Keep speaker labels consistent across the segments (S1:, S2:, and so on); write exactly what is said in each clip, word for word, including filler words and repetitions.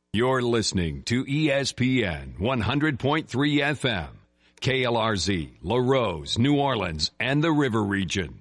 S1: You're listening to E S P N one hundred point three F M, K L R Z, LaRose, New Orleans, and the River Region.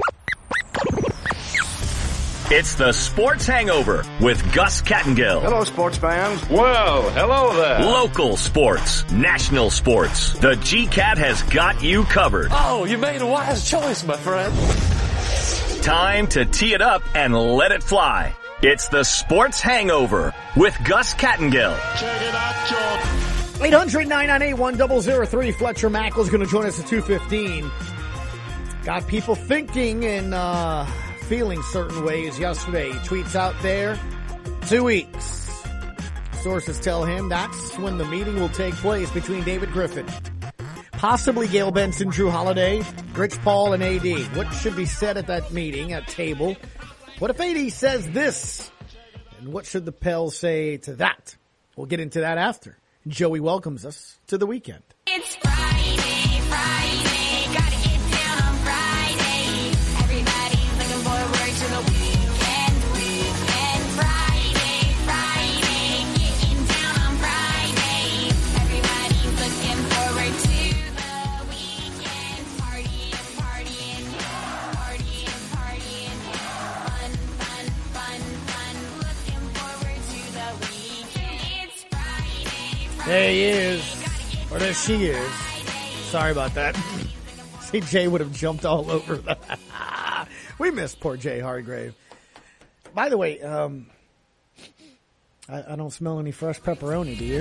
S2: It's the Sports Hangover with Gus Kattengill.
S3: Hello, sports fans.
S4: Well, hello there.
S2: Local sports, national sports. The G-Cat has got you covered.
S4: Oh, you made a wise choice, my friend.
S2: Time to tee it up and let it fly. It's the Sports Hangover with Gus Kattengill.
S4: Check it out, John.
S5: eight hundred, nine nine eight, one zero zero three. Fletcher Mackel's going to join us at two fifteen. Got people thinking and uh, feeling certain ways yesterday. He tweets out there, two weeks. Sources tell him that's when the meeting will take place between David Griffin, possibly Gayle Benson, Drew Holiday, Rich Paul, and A D. What should be said at that meeting, at table? What if A D says this? And what should the Pels say to that? We'll get into that after Joey welcomes us to the weekend.
S6: It's Friday, Friday, gotta get down on Friday. Everybody's looking forward to the weekend, weekend. Friday, Friday, getting down on Friday. Everybody's looking forward to the weekend. Partying, partying, partying, partying. Fun, fun, fun, fun. Looking forward to the weekend. It's Friday, Friday.
S5: There he is. Or there she is. Sorry about that. See, Jay would have jumped all over that. We miss poor Jay Hargrave. By the way, um, I, I don't smell any fresh pepperoni, do you?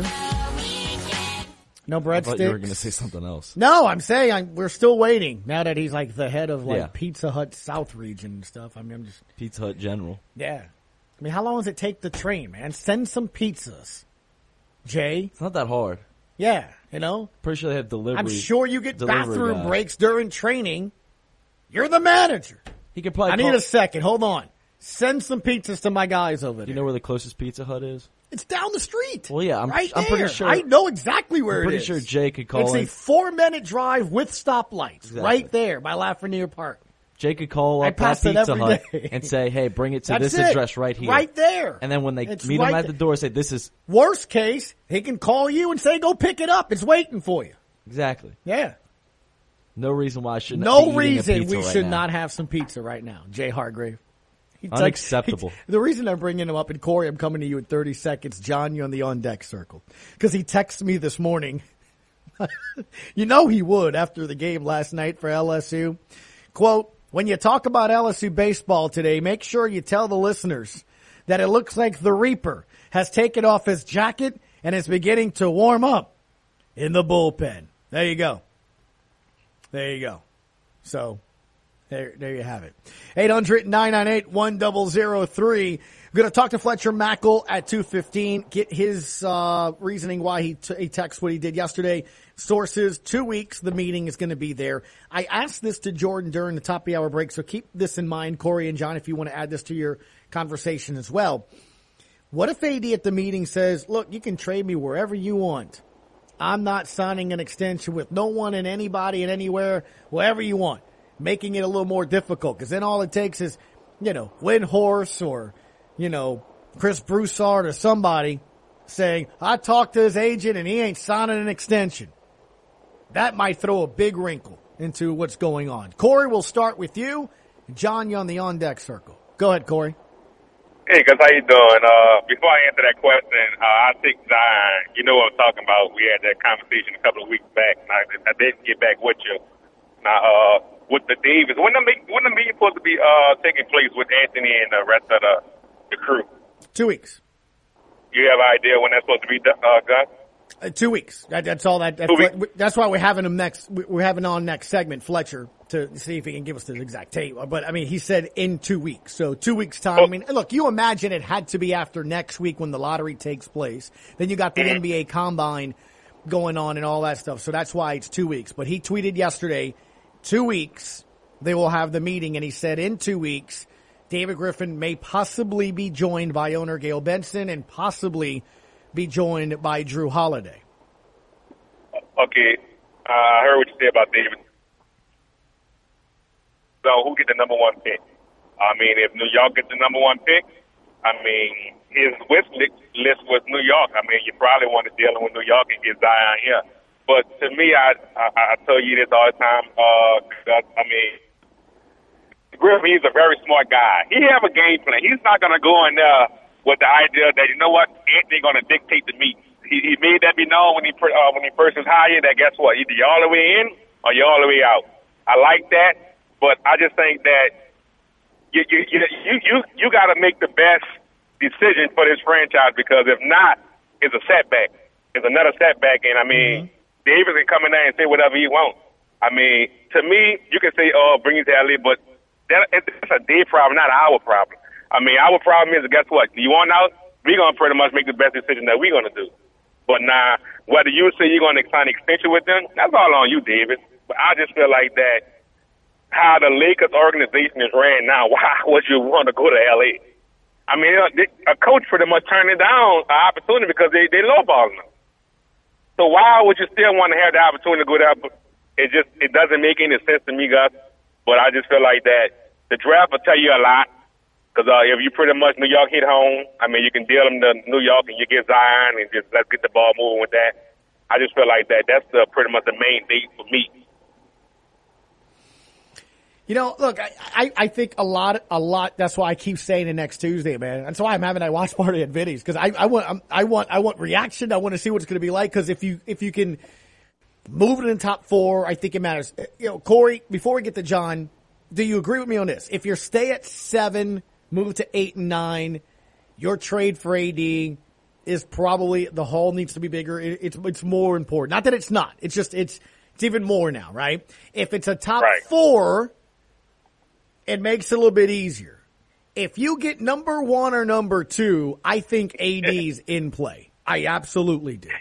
S5: No
S7: I
S5: breadsticks?
S7: thought you were going to say something else.
S5: No, I'm saying I'm, we're still waiting. Now that he's like the head of like
S7: Yeah.
S5: Pizza Hut South region and stuff. I mean, I'm just,
S7: Pizza Hut General.
S5: yeah. I mean, how long does it take the train, man? Send some pizzas. Jay?
S7: It's not that hard.
S5: Yeah, you know?
S7: Pretty sure they have delivery.
S5: I'm sure you get
S7: delivery
S5: bathroom
S7: guys.
S5: breaks during training. You're the manager.
S7: He could probably
S5: I need
S7: call-
S5: a second. Hold on. Send some pizzas to my guys over there.
S7: You know where the closest Pizza Hut is?
S5: It's down the street.
S7: Well, yeah, I'm-
S5: right
S7: I'm pretty
S5: there.
S7: sure-
S5: I know exactly where
S7: I'm
S5: it
S7: pretty
S5: is.
S7: sure Jay could call
S5: It's
S7: in.
S5: a four-minute drive with stoplights
S7: Exactly.
S5: right there by Lafreniere Park.
S7: Jay could call
S5: I
S7: up that
S5: pass it
S7: Pizza
S5: every
S7: Hut
S5: day.
S7: and say, hey, bring it to
S5: That's
S7: this
S5: it.
S7: address right here.
S5: Right there.
S7: And then when they
S5: It's
S7: meet
S5: right
S7: him at
S5: there.
S7: the door, say, this is
S5: Worst case, he can call you and say, go pick it up. It's waiting for you.
S7: exactly.
S5: Yeah.
S7: No reason why I shouldn't
S5: No
S7: be eating a
S5: reason
S7: pizza
S5: we
S7: right
S5: should
S7: now.
S5: not have some pizza right now. Jay Hargrave. He text-
S7: Unacceptable.
S5: he- the reason I'm bringing him up, and Corey, I'm coming to you in thirty seconds. John, you on the on-deck circle. Because he texted me this morning. You know he would after the game last night for L S U. Quote, when you talk about L S U baseball today, make sure you tell the listeners that it looks like the Reaper has taken off his jacket and is beginning to warm up in the bullpen. There you go. There you go. So, there, there you have it. eight hundred, nine nine eight, one zero zero three. I'm going to talk to Fletcher Mackel at two fifteen, get his uh, reasoning why he, t- he texted what he did yesterday. Sources, two weeks, the meeting is going to be there. I asked this to Jordan during the top of the hour break, so keep this in mind, Corey and John, if you want to add this to your conversation as well. What if A D at the meeting says, look, you can trade me wherever you want. I'm not signing an extension with no one and anybody and anywhere, wherever you want, making it a little more difficult. Because then all it takes is, you know, Windhorse or, you know, Chris Broussard or somebody saying, I talked to his agent and he ain't signing an extension. That might throw a big wrinkle into what's going on. Corey, we'll start with you. John, you on the on-deck circle. Go ahead, Corey.
S8: Hey, Gus, how you doing? Uh, before I answer that question, uh, I think Zion, you know what I'm talking about. We had that conversation a couple of weeks back, and I, I didn't get back with you. Now, uh, with the Davis, when the meet, when the meeting supposed to be uh, taking place with Anthony and the rest of the, the crew?
S5: Two weeks.
S8: You have an idea when that's supposed to be done, uh, Gus?
S5: Uh, two weeks. That, that's all. That, that
S8: Two
S5: Fle- that's why we're having him next. We're having on next segment Fletcher to see if he can give us the exact tape. But I mean, he said in two weeks. So two weeks time.
S8: Oh.
S5: I mean, look, you imagine it had to be after next week when the lottery takes place. Then you got the N B A combine going on and all that stuff. So that's why it's two weeks. But he tweeted yesterday, two weeks they will have the meeting, and he said in two weeks, David Griffin may possibly be joined by owner Gayle Benson and possibly be joined by Drew Holiday.
S8: Okay, uh, I heard what you said about David. So who get the number one pick? I mean, if New York gets the number one pick, I mean, his wish li- list was New York. I mean, you probably want to deal with New York and get Zion here. But to me, I I, I tell you this all the time. Uh, I mean, Griffin, he's a very smart guy. He have a game plan. He's not going to go in there with the idea that, you know what, Anthony going to dictate the meet. He, he made that be known when he uh, when he first was hired that guess what, either you're all the way in or you're all the way out. I like that, but I just think that you you you you you, you got to make the best decision for this franchise, because if not, it's a setback. It's another setback, and I mean, mm-hmm. Davis can come in there and say whatever he wants. I mean, to me, you can say, "Oh, bring it to L A," but that, it's a day problem, not our problem. I mean, our problem is, guess what? You want out? We're gonna pretty much make the best decision that we're gonna do. But now, whether you say you're gonna sign an extension with them, that's all on you, David. But I just feel like that how the Lakers organization is ran now. Why would you want to go to L A? I mean, a coach pretty much turned it down an opportunity because they they lowballing them. So why would you still want to have the opportunity to go there? It just it doesn't make any sense to me, Gus. But I just feel like that the draft will tell you a lot. Because uh, if you pretty much New York hit home, I mean, you can deal them to New York and you get Zion and just let's get the ball moving with that. I just feel like that that's the, pretty much the main date for me.
S5: You know, look, I, I, I think a lot, a lot. That's why I keep saying it next Tuesday, man. That's why I'm having that watch party at Vinny's, because I, I want, I'm, I want, I want reaction. I want to see what it's going to be like. Because if you, if you can move it in the top four, I think it matters. You know, Corey, before we get to John, do you agree with me on this? If you stay at seven, move to eight and nine, your trade for A D is probably, the haul needs to be bigger. It, it's, it's more important. Not that it's not. It's just, it's, it's even more now, right? If it's a top
S8: right.
S5: four, it makes it a little bit easier. If you get number one or number two, I think A D's in play. I absolutely do.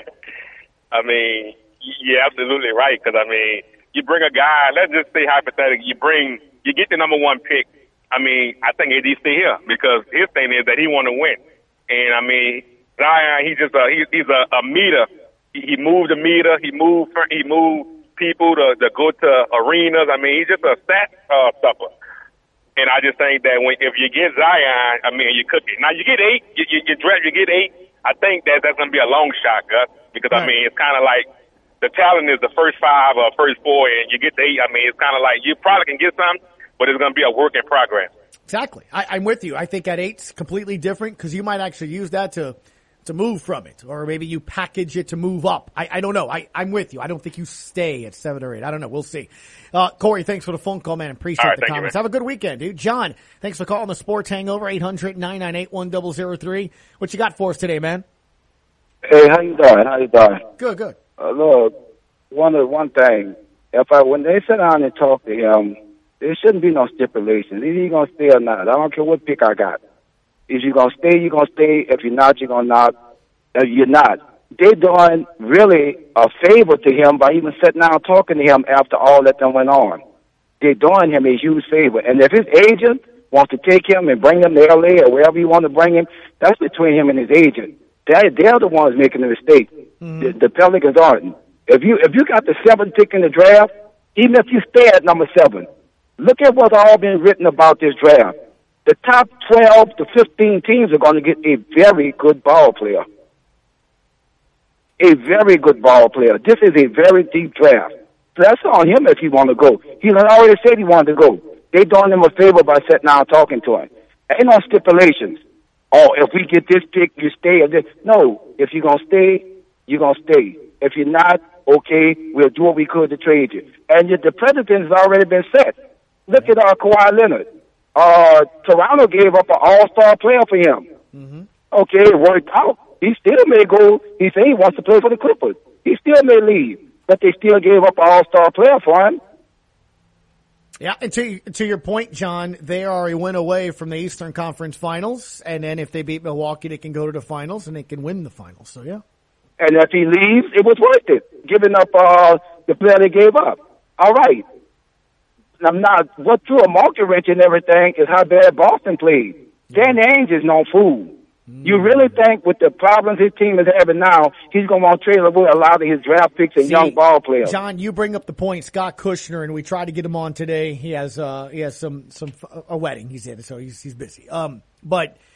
S8: I mean, you're absolutely right. Because, I mean, you bring a guy, let's just say hypothetically, you bring, you get the number one pick. I mean, I think A D stay here because his thing is that he want to win. And, I mean, Zion, he just a, he, he's a, a meter. He, he moved the meter. He moved he moved people to, to go to arenas. I mean, he's just a stat uh, stuffer. And I just think that when if you get Zion, I mean, you cook it. Now, you get eight. You, you, you draft, you get eight. I think that that's going to be a long shot, Gus, because, right. I mean, it's kind of like the talent is the first five or first four, and you get to eight. I mean, it's kind of like you probably can get some, but it's going to be a work in progress.
S5: Exactly. I, I'm with you. I think at eight's completely different because you might actually use that to to move from it, or maybe you package it to move up. I, I don't know. I, I'm with you. I don't think you stay at seven or eight. I don't know. We'll see. Uh, Corey, thanks for the phone call, man. Appreciate
S8: right,
S5: the comments. You, Have a good weekend, dude. John, thanks for calling the Sports Hangover, eight hundred, nine nine eight, one zero zero three. What you got for us today, man?
S3: Hey, how you doing? How you doing?
S5: Good, good.
S3: Uh, look, one of one thing. If I when they sit down and talk to him, there shouldn't be no stipulations. Either you're gonna stay or not. I don't care what pick I got. If you're gonna stay, you're gonna stay. If you're not, you're gonna not. If you're not. They're doing really a favor to him by even sitting down talking to him after all that done went on. They're doing him a huge favor. And if his agent wants to take him and bring him to L A or wherever you want to bring him, that's between him and his agent. They're, they're the ones making the mistake. Mm-hmm. The, the Pelicans aren't. If you if you got the seventh pick in the draft, even if you stay at number seven, look at what's all been written about this draft. The top twelve to fifteen teams are going to get a very good ball player. A very good ball player. This is a very deep draft. So that's on him if he want to go. He already said he wanted to go. They doing him a favor by sitting down talking to him. Ain't no stipulations. Oh, if we get this pick, you stay. Or this. No, if you're going to stay, you're going to stay. If you're not, okay, we'll do what we could to trade you. And the precedent has already been set. Look at our uh, Kawhi Leonard. Uh, Toronto gave up an all-star player for him. Mm-hmm. Okay, it worked out. He still may go. He said he wants to play for the Clippers. He still may leave, but they still gave up an all-star player for him.
S5: Yeah, and to, to your point, John, they are a win away from the Eastern Conference Finals, and then if they beat Milwaukee, they can go to the finals, and they can win the finals. So, yeah.
S3: And if he leaves, it was worth it, giving up uh, the player they gave up. All right. I'm not, what threw a monkey wrench and everything is how bad Boston played. Danny Ainge is no fool. Mm. You really think with the problems his team is having now, he's going to want to trade away a lot of his draft picks and
S5: See,
S3: young ball players?
S5: John, you bring up the point. Scott Kushner, and we tried to get him on today. He has uh, he has some some a wedding he's in, so he's he's busy. Um, but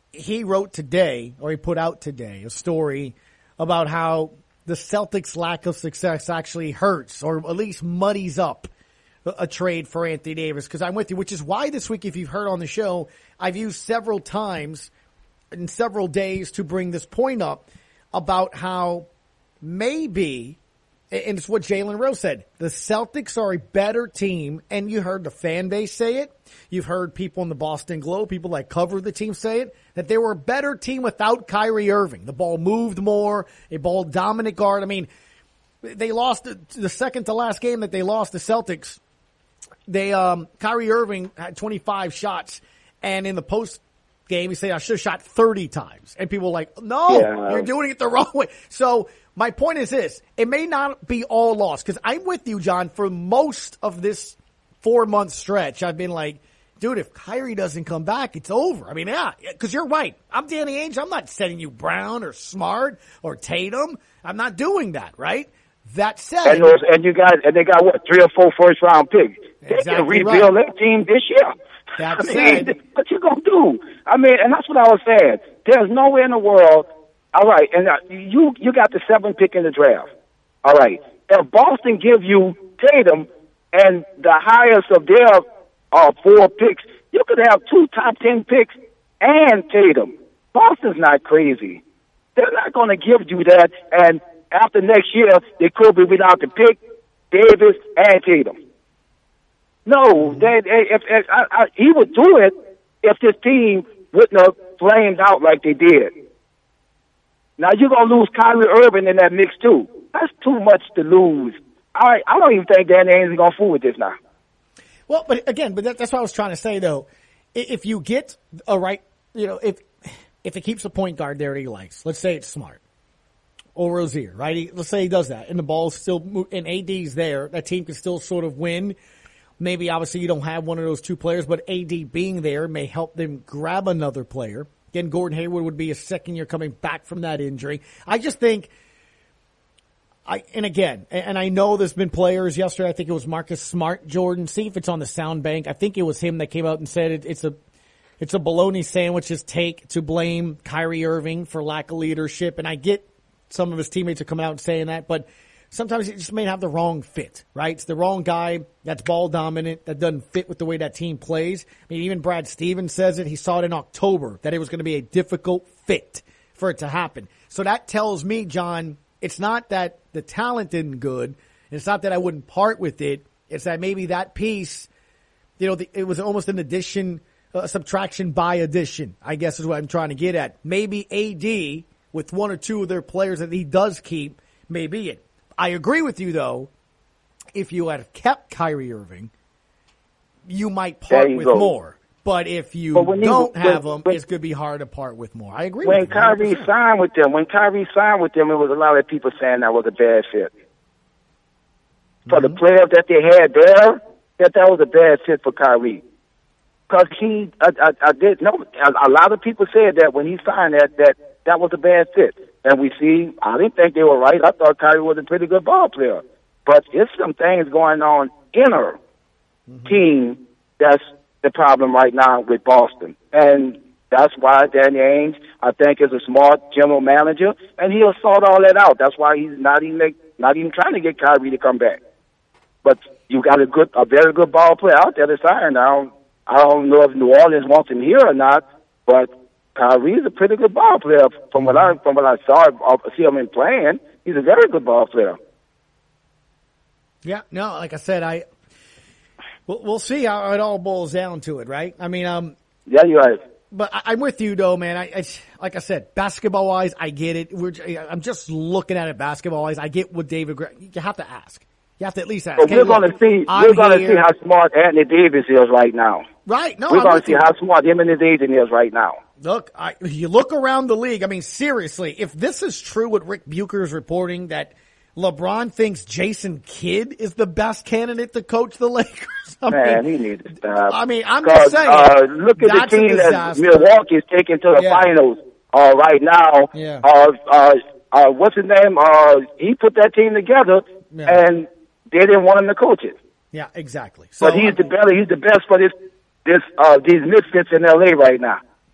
S5: he wrote today, or he put out today, a story about how the Celtics' lack of success actually hurts, or at least muddies up a, a trade for Anthony Davis. Because I'm with you, which is why this week, if you've heard on the show, I've used several times in several days to bring this point up about how maybe, and it's what Jalen Rose said, the Celtics are a better team, and you heard the fan base say it. You've heard people in the Boston Globe, people that cover the team say it, that they were a better team without Kyrie Irving. The ball moved more, a ball dominant guard. I mean, they lost the, the second to last game that they lost the Celtics. They, um, Kyrie Irving had twenty-five shots, and in the post game, he said, I should have shot thirty times. And people were like, no,
S3: yeah.
S5: you're doing it the wrong way. So my point is this, it may not be all lost, because I'm with you, John, for most of this four-month stretch, I've been like, dude, if Kyrie doesn't come back, it's over. I mean, yeah, because you're right. I'm Danny Ainge. I'm not setting you Brown or Smart or Tatum. I'm not doing that, right? That said,
S3: and, those, and you got and they got what, three or four first round picks. They
S5: Exactly
S3: can rebuild
S5: right.
S3: their team this year.
S5: That
S3: I mean,
S5: said,
S3: what you gonna do? I mean, and that's what I was saying. There's nowhere in the world. All right, and uh, you you got the seventh pick in the draft. All right, if Boston give you Tatum and the highest of their uh, four picks, you could have two top ten picks and Tatum. Boston's not crazy. They're not going to give you that. And after next year, they could be without the pick, Davis and Tatum. No, they, they, if, if I, I, he would do it if this team wouldn't have flamed out like they did. Now you're gonna lose Kyrie Irving in that mix too. That's too much to lose. I I don't even think Danny Ainge is gonna fool with this now.
S5: well, but again, but that, that's what I was trying to say though. I- If you get a right, you know, if if it keeps a point guard there that he likes, let's say it's Smart or Rozier, right? He, let's say he does that, and the ball's still mo- and A D's there, that team can still sort of win. Maybe obviously you don't have one of those two players, but A D being there may help them grab another player. Again, Gordon Hayward would be a second year coming back from that injury. I just think, I and again, and I know there's been players yesterday. I think it was Marcus Smart, Jordan. See if it's on the sound bank. I think it was him that came out and said it, it's a it's a bologna sandwich's take to blame Kyrie Irving for lack of leadership. And I get some of his teammates are coming out and saying that, but sometimes he just may have the wrong fit, right? It's the wrong guy that's ball dominant, that doesn't fit with the way that team plays. I mean, even Brad Stevens says it. He saw it in October that it was going to be a difficult fit for it to happen. So that tells me, John, it's not that the talent isn't good. It's not that I wouldn't part with it. It's that maybe that piece, you know, the, it was almost an addition, uh, subtraction by addition, I guess is what I'm trying to get at. Maybe A D with one or two of their players that he does keep may be it. I agree with you, though. If you had kept Kyrie Irving, you might part
S3: you
S5: with
S3: go.
S5: more. But if you
S3: But when you-
S5: don't
S3: when-
S5: have him,
S3: when-
S5: it's going to be hard to part with more. I agree
S3: When
S5: with you.
S3: Kyrie
S5: one hundred percent.
S3: signed with them, when Kyrie signed with them, it was a lot of people saying that was a bad fit. For the players that they had there, that that was a bad fit for Kyrie. Because he, I, I, I did know, a, a lot of people said that when he signed that, that that was a bad fit. And we see, I didn't think they were right. I thought Kyrie was a pretty good ball player. But it's some things going on in her team that's the problem right now with Boston. And that's why Danny Ainge, I think, is a smart general manager, and he'll sort all that out. That's why he's not even make, not even trying to get Kyrie to come back. But you got a good, a very good ball player out there to sign. I don't, I don't know if New Orleans wants him here or not, but Kyrie's a pretty good ball player. From what I, from what I saw, I see him in playing, he's a very good ball player.
S5: Yeah, no, like I said, I we'll, we'll see how it all boils down to it, right? I mean, um,
S3: Yeah, you're right.
S5: but I, I'm with you though, man. I, I like I said, basketball wise, I get it. We're, I'm just looking at it basketball wise. I get what David. Gra- you have to ask. You have to at least ask.
S3: But
S5: Hey,
S3: we're
S5: look,
S3: going to see.
S5: I'm
S3: We're going to
S5: here.
S3: see how smart Anthony Davis is right now.
S5: Right? No,
S3: We're
S5: I'm
S3: going
S5: with
S3: to see
S5: you.
S3: how smart him and his agent is right now.
S5: Look, I, you look around the league. I mean, seriously, if this is true, what Rick Bucher is reporting, that LeBron thinks Jason Kidd is the best candidate to coach the Lakers. I
S3: Man,
S5: mean,
S3: he needs to stop.
S5: I mean, I'm
S3: Because,
S5: just saying.
S3: Uh, look at
S5: that's
S3: the
S5: a
S3: team that
S5: disaster.
S3: Milwaukee is taking to the
S5: Yeah.
S3: finals uh, right now.
S5: Yeah.
S3: Uh, uh, uh, what's his name? Uh, he put that team together,
S5: Yeah.
S3: and they didn't want him to coach it.
S5: Yeah, exactly. So
S3: But he's the better. He's the best for this this uh, these misfits in L A right now.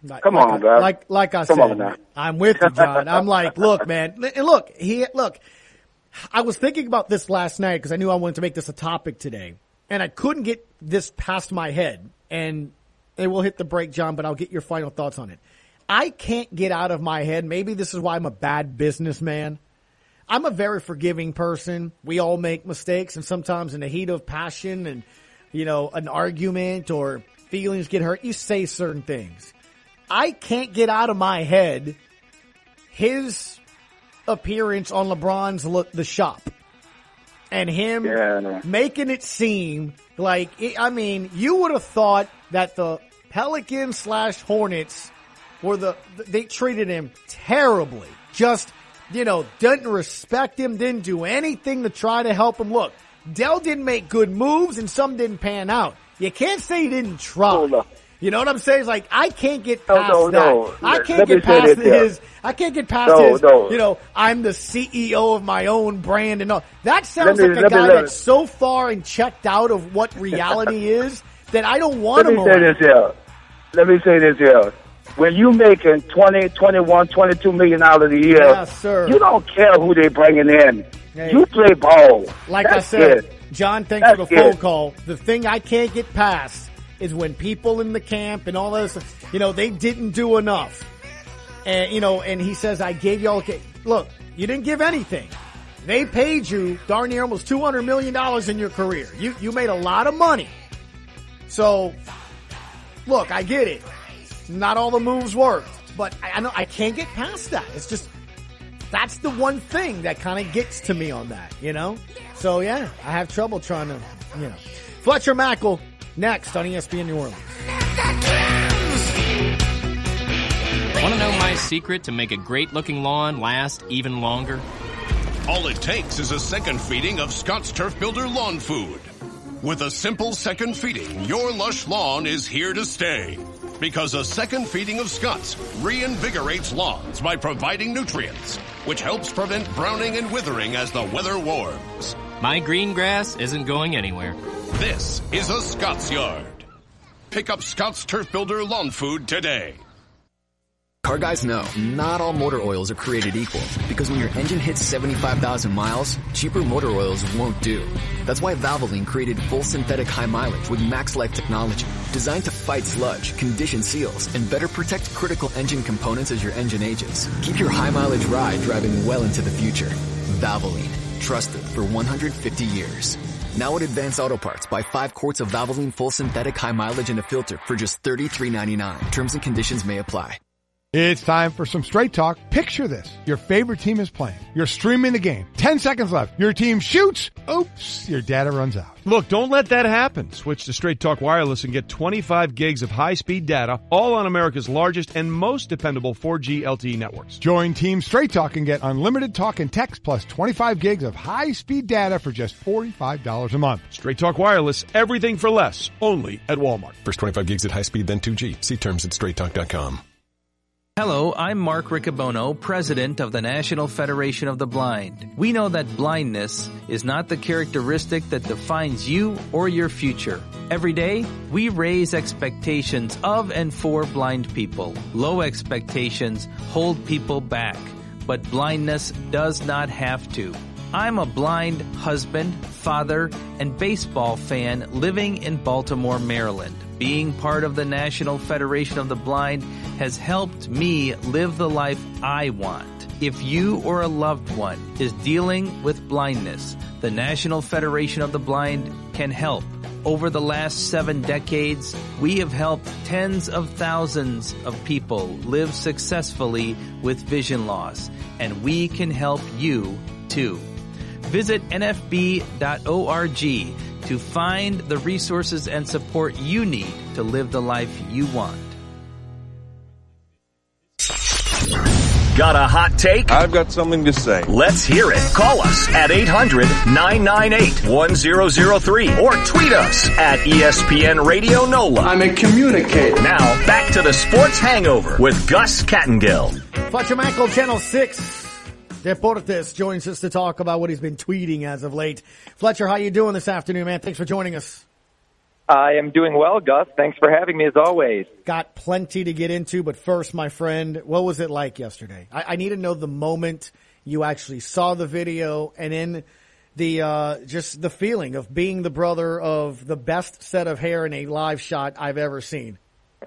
S5: Like,
S3: Come
S5: like
S3: on,
S5: I,
S3: bro.
S5: Like, like I
S3: Come
S5: said,
S3: on now.
S5: I'm with you, John. I'm like, look, man, and look, he, look, I was thinking about this last night because I knew I wanted to make this a topic today, and I couldn't get this past my head. And it will hit the break, John, but I'll get your final thoughts on it. I can't get out of my head. Maybe this is why I'm a bad businessman. I'm a very forgiving person. We all make mistakes, and sometimes in the heat of passion and, you know, an argument or feelings get hurt, you say certain things. I can't get out of my head his appearance on LeBron's look, The Shop, and him
S3: Yeah.
S5: making it seem like, it, I mean, you would have thought that the Pelicans slash Hornets were the, they treated him terribly. Just, you know, didn't respect him, didn't do anything to try to help him. Look, Dell didn't make good moves and some didn't pan out. You can't say he didn't try.
S3: Hold up.
S5: You know what I'm saying? It's like, I can't get
S3: No,
S5: past
S3: no,
S5: that.
S3: no.
S5: I
S3: Let-
S5: can't
S3: let me
S5: get
S3: say
S5: past
S3: this here.
S5: his, I can't get past
S3: No,
S5: his,
S3: no.
S5: you know, I'm the C E O of my own brand and all. That sounds
S3: Let me-
S5: like a
S3: let me
S5: guy
S3: let-
S5: that's so far and checked out of what reality is that I don't want
S3: Let
S5: him
S3: me say
S5: around.
S3: this here. Let me say this here. When you making twenty, twenty-one, twenty-two million dollars a year,
S5: Yes, sir.
S3: you don't care who they bringing in.
S5: Hey.
S3: You play ball.
S5: Like I
S3: That's
S5: said,
S3: it.
S5: John, thanks
S3: That's
S5: for the phone
S3: it.
S5: call. The thing I can't get past is when people in the camp and all this, you know, they didn't do enough. And, you know, and he says, I gave y'all, okay. Look, you didn't give anything. They paid you darn near almost two hundred million dollars in your career. You, you made a lot of money. So, look, I get it. Not all the moves worked, but I, I know I can't get past that. It's just, that's the one thing that kind of gets to me on that, you know? So, yeah, I have trouble trying to, you know. Fletcher Mackel, next on E S P N New Orleans.
S9: Want to know my secret to make a great-looking lawn last even longer?
S10: All it takes is a second feeding of Scott's Turf Builder Lawn Food. With a simple second feeding, your lush lawn is here to stay. Because a second feeding of Scott's reinvigorates lawns by providing nutrients, which helps prevent browning and withering as the weather warms.
S9: My green grass isn't going anywhere.
S10: This is a Scott's Yard. Pick up Scott's Turf Builder Lawn Food today.
S11: Car guys know not all motor oils are created equal, because when your engine hits seventy-five thousand miles, cheaper motor oils won't do. That's why Valvoline created full synthetic high mileage with MaxLife technology, designed to fight sludge, condition seals, and better protect critical engine components as your engine ages. Keep your high mileage ride driving well into the future. Valvoline, trusted for one hundred fifty years. Now at Advanced Auto Parts, buy five quarts of Valvoline full synthetic high mileage and a filter for just thirty-three ninety-nine. Terms and conditions may apply.
S12: It's time for some straight talk. Picture this. Your favorite team is playing. You're streaming the game. Ten seconds left. Your team shoots. Oops, your data runs out.
S13: Look, don't let that happen. Switch to Straight Talk Wireless and get twenty-five gigs of high-speed data, all on America's largest and most dependable four G L T E networks.
S12: Join Team Straight Talk and get unlimited talk and text plus twenty-five gigs of high-speed data for just forty-five dollars a month.
S13: Straight Talk Wireless, everything for less, only at Walmart.
S14: First twenty-five gigs at high speed, then two G. See terms at straight talk dot com.
S15: Hello, I'm Mark Riccobono, president of the National Federation of the Blind. We know that blindness is not the characteristic that defines you or your future. Every day, we raise expectations of and for blind people. Low expectations hold people back, but blindness does not have to. I'm a blind husband, father, and baseball fan living in Baltimore, Maryland. Being part of the National Federation of the Blind has helped me live the life I want. If you or a loved one is dealing with blindness, the National Federation of the Blind can help. Over the last seven decades, we have helped tens of thousands of people live successfully with vision loss, and we can help you too. Visit N F B dot org to find the resources and support you need to live the life you want.
S2: Got a hot take?
S16: I've got something to say.
S2: Let's hear it. Call us at eight hundred, nine nine eight, one zero zero three or tweet us at E S P N Radio NOLA.
S17: I'm a communicator.
S2: Now, back to the Sports Hangover with Gus Kattengill.
S5: Fletcher Mackel, Channel six. Deportes joins us to talk about what he's been tweeting as of late. Fletcher, how you doing this afternoon, man? Thanks for joining us.
S16: I am doing well, Gus. Thanks for having me as always.
S5: Got plenty to get into, but first, my friend, what was it like yesterday? I, I need to know the moment you actually saw the video and then the uh, just the feeling of being the brother of the best set of hair in a live shot I've ever seen.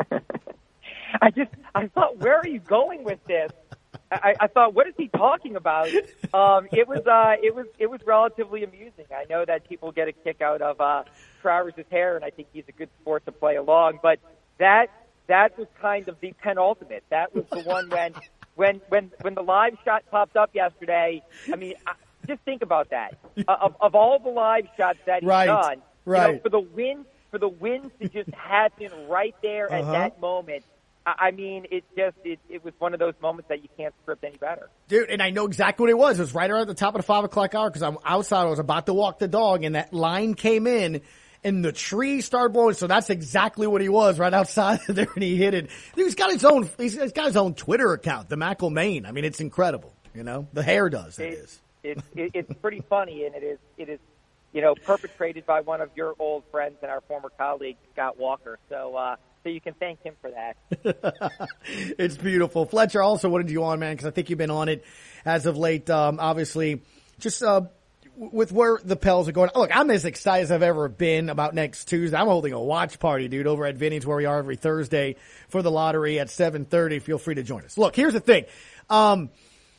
S17: I just, I thought, where are you going with this? I, I thought, what is he talking about? Um, it was, uh, it was, it was relatively amusing. I know that people get a kick out of uh, Travers' hair, and I think he's a good sport to play along. But that, that was kind of the penultimate. That was the one when, when, when, when the live shot popped up yesterday. I mean, I, just think about that. Uh, of, of all the live shots that he's
S5: right,
S17: done,
S5: right.
S17: You know, for the win, for the win to just happen right there
S5: Uh-huh.
S17: at that moment. I mean, it just, it, it was one of those moments that you can't script any better.
S5: Dude, and I know exactly what it was. It was right around the top of the five o'clock hour because I'm outside. I was about to walk the dog, and that line came in, and the tree started blowing. So that's exactly what he was right outside there, and he hit it. He's got his own, he's got his own Twitter account, the Mackle Maine. I mean, it's incredible. You know, the hair does, that
S17: it,
S5: is.
S17: It, it, it's pretty funny, and it is, it is, you know, perpetrated by one of your old friends and our former colleague, Scott Walker. So, uh, So you can thank him for that.
S5: It's beautiful. Fletcher, also wanted you on, man, because I think you've been on it as of late. Um, obviously, just uh, with where the Pels are going. Look, I'm as excited as I've ever been about next Tuesday. I'm holding a watch party, dude, over at Vinny's where we are every Thursday for the lottery at seven thirty. Feel free to join us. Look, here's the thing. Um,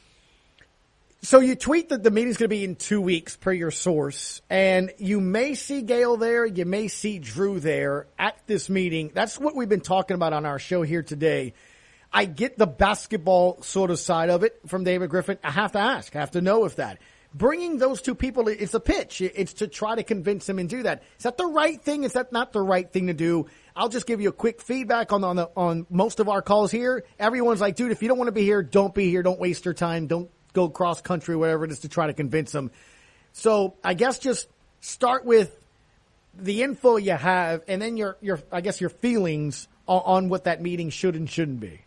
S5: So you tweet that the meeting's going to be in two weeks per your source, and you may see Gail there, you may see Drew there at this meeting. That's what we've been talking about on our show here today. I get the basketball sort of side of it from David Griffin. I have to ask, I have to know if that. Bringing those two people, it's a pitch. It's to try to convince them and do that. Is that the right thing? Is that not the right thing to do? I'll just give you a quick feedback on on, the, on most of our calls here. Everyone's like, dude, if you don't want to be here, don't be here. Don't waste your time. Don't go cross country, whatever it is, to try to convince them. So I guess just start with the info you have, and then your your I guess your feelings on, on what that meeting should and shouldn't be.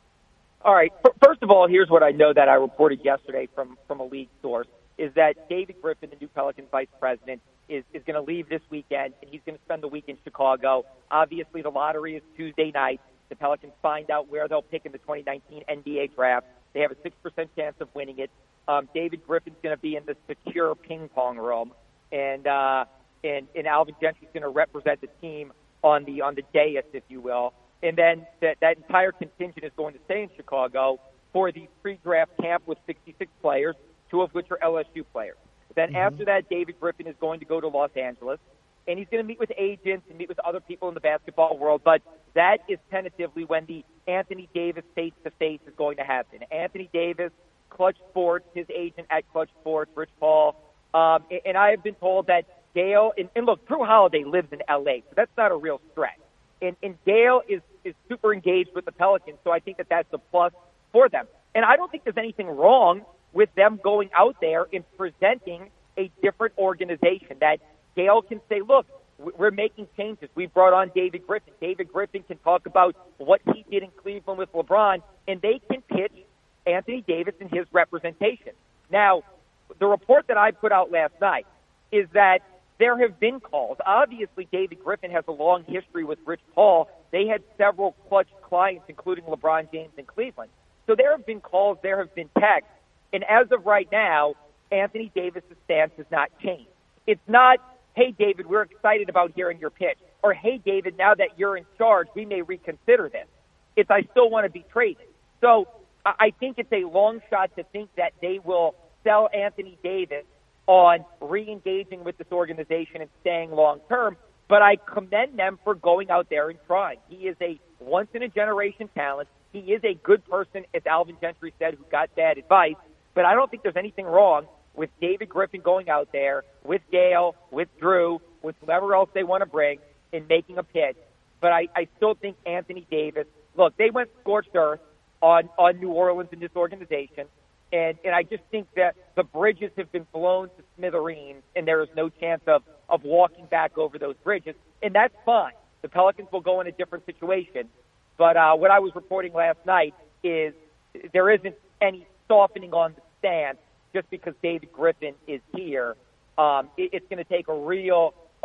S17: All right. First of all, here's what I know that I reported yesterday from, from a league source, is that David Griffin, the new Pelicans vice president, is, is going to leave this weekend, and he's going to spend the week in Chicago. Obviously, the lottery is Tuesday night. The Pelicans find out where they'll pick in the twenty nineteen N B A draft. They have a six percent chance of winning it. Um, David Griffin's going to be in the secure ping pong room, and uh, and, and Alvin Gentry's going to represent the team on the on the dais, if you will. And then that, that entire contingent is going to stay in Chicago for the pre-draft camp with sixty-six players, two of which are L S U players. Then mm-hmm. after that, David Griffin is going to go to Los Angeles, and he's going to meet with agents and meet with other people in the basketball world. But that is tentatively when the Anthony Davis face-to-face is going to happen. Anthony Davis, Clutch Sports, his agent at Clutch Sports, Rich Paul. Um, and, and I have been told that Gail, and, and look, Drew Holiday lives in L A, so that's not a real stretch. And, and Gail is, is super engaged with the Pelicans, so I think that that's a plus for them. And I don't think there's anything wrong with them going out there and presenting a different organization that Gail can say, look, we're making changes. We brought on David Griffin. David Griffin can talk about what he did in Cleveland with LeBron, and they can pitch Anthony Davis and his representation. Now, the report that I put out last night is that there have been calls. Obviously, David Griffin has a long history with Rich Paul. They had several Clutch clients, including LeBron James in Cleveland. So there have been calls, there have been texts, and as of right now, Anthony Davis' stance has not changed. It's not, hey, David, we're excited about hearing your pitch. Or, hey, David, now that you're in charge, we may reconsider this. It's, I still want to be traded. So I think it's a long shot to think that they will sell Anthony Davis on re-engaging with this organization and staying long-term. But I commend them for going out there and trying. He is a once-in-a-generation talent. He is a good person, as Alvin Gentry said, who got bad advice. But I don't think there's anything wrong with David Griffin going out there, with Gail, with Drew, with whoever else they want to bring, and making a pitch. But I, I still think Anthony Davis, look, they went scorched earth on, on New Orleans in this organization, and, and I just think that the bridges have been blown to smithereens, and there is no chance of, of walking back over those bridges, and that's fine. The Pelicans will go in a different situation. But uh, what I was reporting last night is there isn't any softening on the stance just because David Griffin is here. Um, it, it's going to take a real,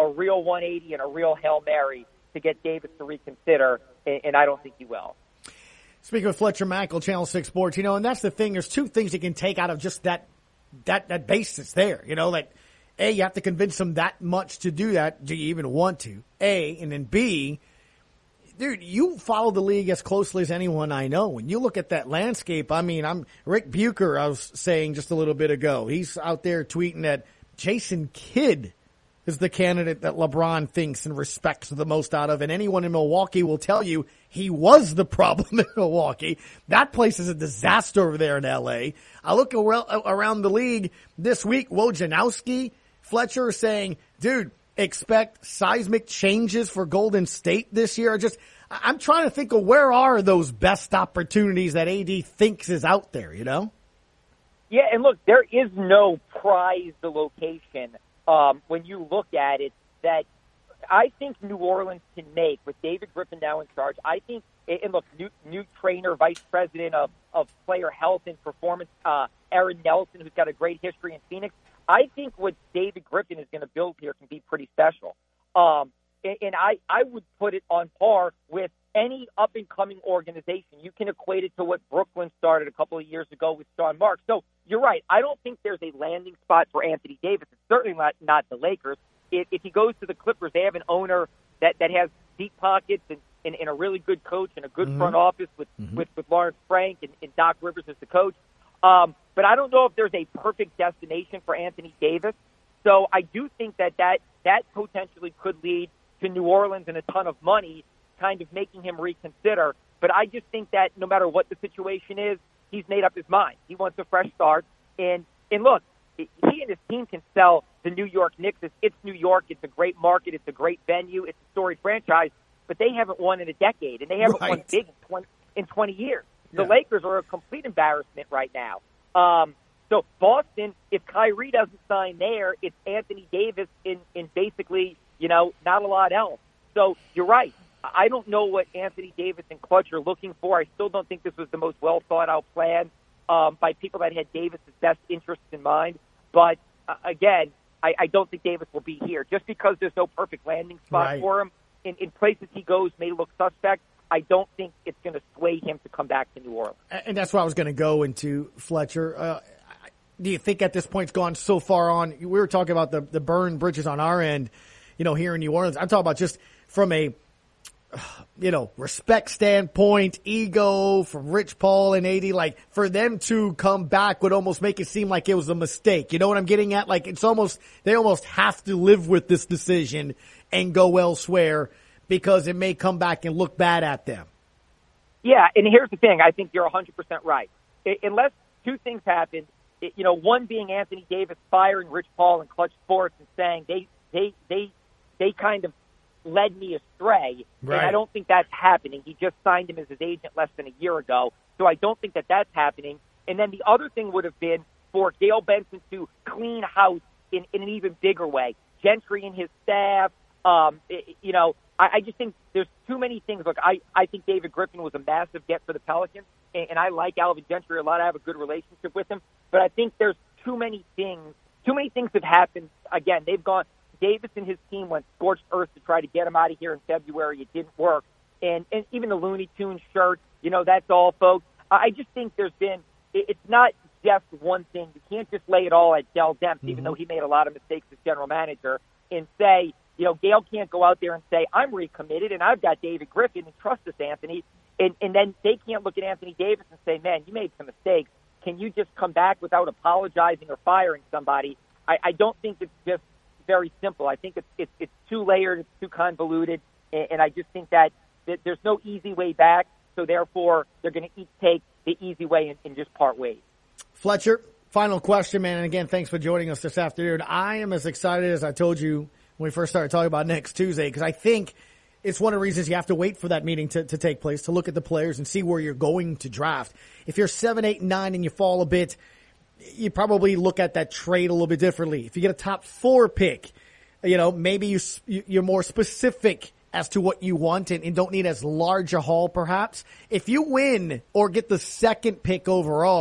S17: a real one eighty and a real Hail Mary to get Davis to reconsider, and, and I don't think he will.
S5: Speaking of Fletcher Mackel, Channel six Sports, you know, and that's the thing. There's two things you can take out of just that that that basis there. You know, like, A, you have to convince them that much to do that. Do you even want to? A, and then B, dude, you follow the league as closely as anyone I know. When you look at that landscape, I mean, I'm Rick Bucher, I was saying just a little bit ago. He's out there tweeting that Jason Kidd is the candidate that LeBron thinks and respects the most out of. And anyone in Milwaukee will tell you he was the problem in Milwaukee. That place is a disaster over there in L A. I look around the league this week, Wojnarowski, Fletcher saying, dude, expect seismic changes for Golden State this year. Just, I'm trying to think of where are those best opportunities that A D thinks is out there, you know?
S17: Yeah, and look, there is no prized location um, when you look at it that I think New Orleans can make with David Griffin now in charge. I think, and look, new, new trainer, vice president of, of player health and performance, uh, Aaron Nelson, who's got a great history in Phoenix. I think what David Griffin is going to build here can be pretty special. Um, and and I, I would put it on par with any up-and-coming organization. You can equate it to what Brooklyn started a couple of years ago with Sean Marks. So you're right. I don't think there's a landing spot for Anthony Davis. It's certainly not, not the Lakers. If, if he goes to the Clippers, they have an owner that, that has deep pockets and, and, and a really good coach and a good mm-hmm. front office with, mm-hmm. with, with Lawrence Frank and, and Doc Rivers as the coach. Um, but I don't know if there's a perfect destination for Anthony Davis. So I do think that that, that potentially could lead to New Orleans and a ton of money, kind of making him reconsider. But I just think that no matter what the situation is, he's made up his mind. He wants a fresh start. And, and look, he and his team can sell the New York Knicks. It's, it's New York. It's a great market. It's a great venue. It's a storied franchise. But they haven't won in a decade, and they haven't right. won big in twenty, in twenty years. The yeah. Lakers are a complete embarrassment right now. Um, so Boston, if Kyrie doesn't sign there, it's Anthony Davis in, in basically, you know, not a lot else. So you're right. I don't know what Anthony Davis and Clutch are looking for. I still don't think this was the most well-thought-out plan um, by people that had Davis' best interests in mind. But, uh, again, I, I don't think Davis will be here. Just because there's no perfect landing spot right. for him, in, in places he goes may look suspect. I don't think it's going to sway him to come back to New Orleans. And
S5: that's where I was going to go into, Fletcher. Uh, do you think at this point it's gone so far on? We were talking about the, the burn bridges on our end, you know, here in New Orleans. I'm talking about just from a, you know, respect standpoint, ego from Rich Paul and A D, like for them to come back would almost make it seem like it was a mistake. You know what I'm getting at? Like it's almost, they almost have to live with this decision and go elsewhere because it may come back and look bad at them.
S17: Yeah, and here's the thing. I think you're one hundred percent right. It, unless two things happen, it, you know, one being Anthony Davis firing Rich Paul and Clutch Sports and saying they they they they kind of led me astray, right. and I don't think that's happening. He just signed him as his agent less than a year ago, so I don't think that that's happening. And then the other thing would have been for Gail Benson to clean house in, in an even bigger way. Gentry and his staff, um, it, you know, I, I just think there's too many things. Look, I, I think David Griffin was a massive get for the Pelicans, and, and I like Alvin Gentry a lot. I have a good relationship with him, but I think there's too many things. Too many things have happened. Again, they've gone. Davis and his team went scorched earth to try to get him out of here in February. It didn't work. And, and even the Looney Tunes shirt, you know, that's all, folks. I just think there's been, it's not just one thing. You can't just lay it all at Dell Demps, mm-hmm. even though he made a lot of mistakes as general manager, and say, you know, Gail can't go out there and say, I'm recommitted and I've got David Griffin and trust us, Anthony. And, and then they can't look at Anthony Davis and say, man, you made some mistakes. Can you just come back without apologizing or firing somebody? I, I don't think it's just very simple. I think it's it's, it's too layered, it's too convoluted, and, and I just think that, that there's no easy way back, so therefore they're going to each take the easy way and, and just part ways.
S5: Fletcher, final question, man, and again, thanks for joining us this afternoon. I am as excited as I told you when we first started talking about next Tuesday, because I think it's one of the reasons you have to wait for that meeting to, to take place, to look at the players and see where you're going to draft. If you're seven, eight, nine, and you fall a bit, you probably look at that trade a little bit differently. If you get a top four pick, you know, maybe you, you're more specific as to what you want and, and don't need as large a haul perhaps. If you win or get the second pick overall,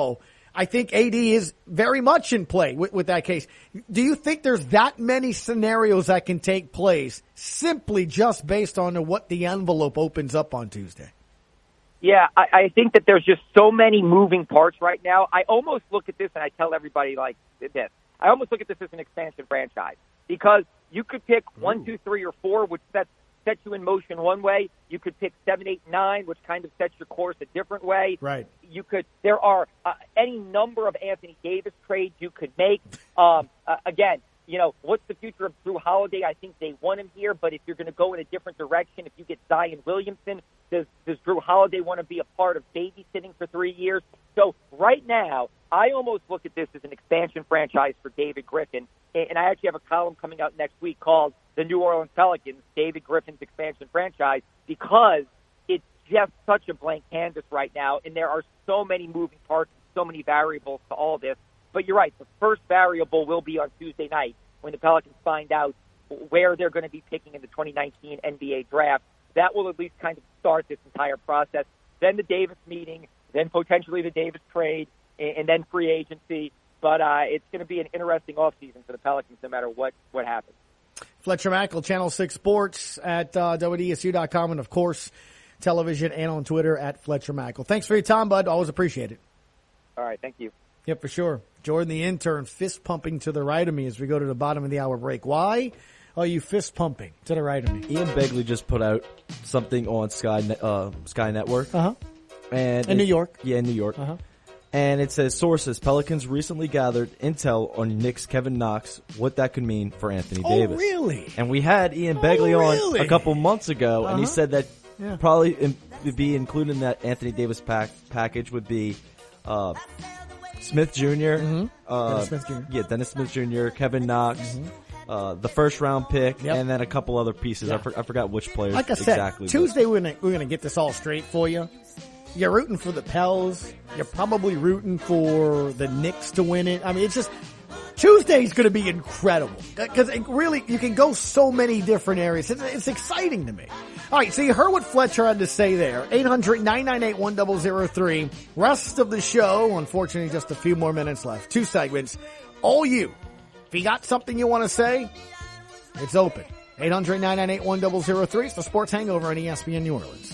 S5: I think A D is very much in play with, with that case. Do you think there's that many scenarios that can take place simply just based on what the envelope opens up on Tuesday?
S17: Yeah, I, I think that there's just so many moving parts right now. I almost look at this and I tell everybody like this. I almost look at this as an expansion franchise because you could pick one, two, three, or four, which sets sets you in motion one way. You could pick seven, eight, nine, which kind of sets your course a different way.
S5: Right.
S17: You could. There are uh, any number of Anthony Davis trades you could make. Um, uh, again, you know, what's the future of Drew Holiday? I think they want him here, but if you're going to go in a different direction, if you get Zion Williamson, does does Drew Holiday want to be a part of babysitting for three years? So right now, I almost look at this as an expansion franchise for David Griffin, and I actually have a column coming out next week called The New Orleans Pelicans, David Griffin's Expansion Franchise, because it's just such a blank canvas right now, and there are so many moving parts, so many variables to all this. But you're right, the first variable will be on Tuesday night when the Pelicans find out where they're going to be picking in the twenty nineteen N B A draft. That will at least kind of start this entire process. Then the Davis meeting, then potentially the Davis trade, and then free agency. But uh, it's going to be an interesting offseason for the Pelicans no matter what, what happens.
S5: Fletcher Mackel, Channel six Sports at uh, W D S U dot com, and, of course, television and on Twitter at Fletcher Mackel. Thanks for your time, bud. Always appreciate it.
S17: All right, thank you.
S5: Yep, for sure. Jordan, the intern, fist pumping to the right of me as we go to the bottom of the hour break. Why are you fist pumping to the right of me?
S7: Ian Begley just put out something on Sky uh, Sky Network.
S5: Uh-huh.
S7: And
S5: in
S7: it,
S5: New York.
S7: Yeah, in New York.
S5: Uh-huh.
S7: And it says, sources, Pelicans recently gathered intel on Knicks' Kevin Knox, what that could mean for Anthony
S5: Oh,
S7: Davis.
S5: really?
S7: And we had Ian Begley
S5: Oh,
S7: on
S5: really?
S7: a couple months ago, and he
S5: Uh-huh.
S7: said that
S5: Yeah.
S7: probably in, would be included in that Anthony Davis pack, package would be uh, Smith Junior
S5: Mm-hmm.
S7: Uh,
S5: Dennis Smith Junior
S7: Yeah, Dennis Smith Junior, Kevin Knox,
S5: Mm-hmm.
S7: uh, the first round pick,
S5: Yep.
S7: and then a couple other pieces.
S5: Yeah.
S7: I, for, I forgot which players
S5: Like I said,
S7: exactly. but-
S5: Tuesday we're gonna we're gonna get this all straight for you. You're rooting for the Pels. You're probably rooting for the Knicks to win it. I mean, it's just Tuesday's going to be incredible because it really you can go so many different areas. It's, it's exciting to me. All right, so you heard what Fletcher had to say there. eight hundred, nine nine eight, one zero zero three. Rest of the show, unfortunately, just a few more minutes left. Two segments. All you. If you got something you want to say, it's open. eight hundred, nine nine eight, one zero zero three. It's the Sports Hangover on E S P N New Orleans.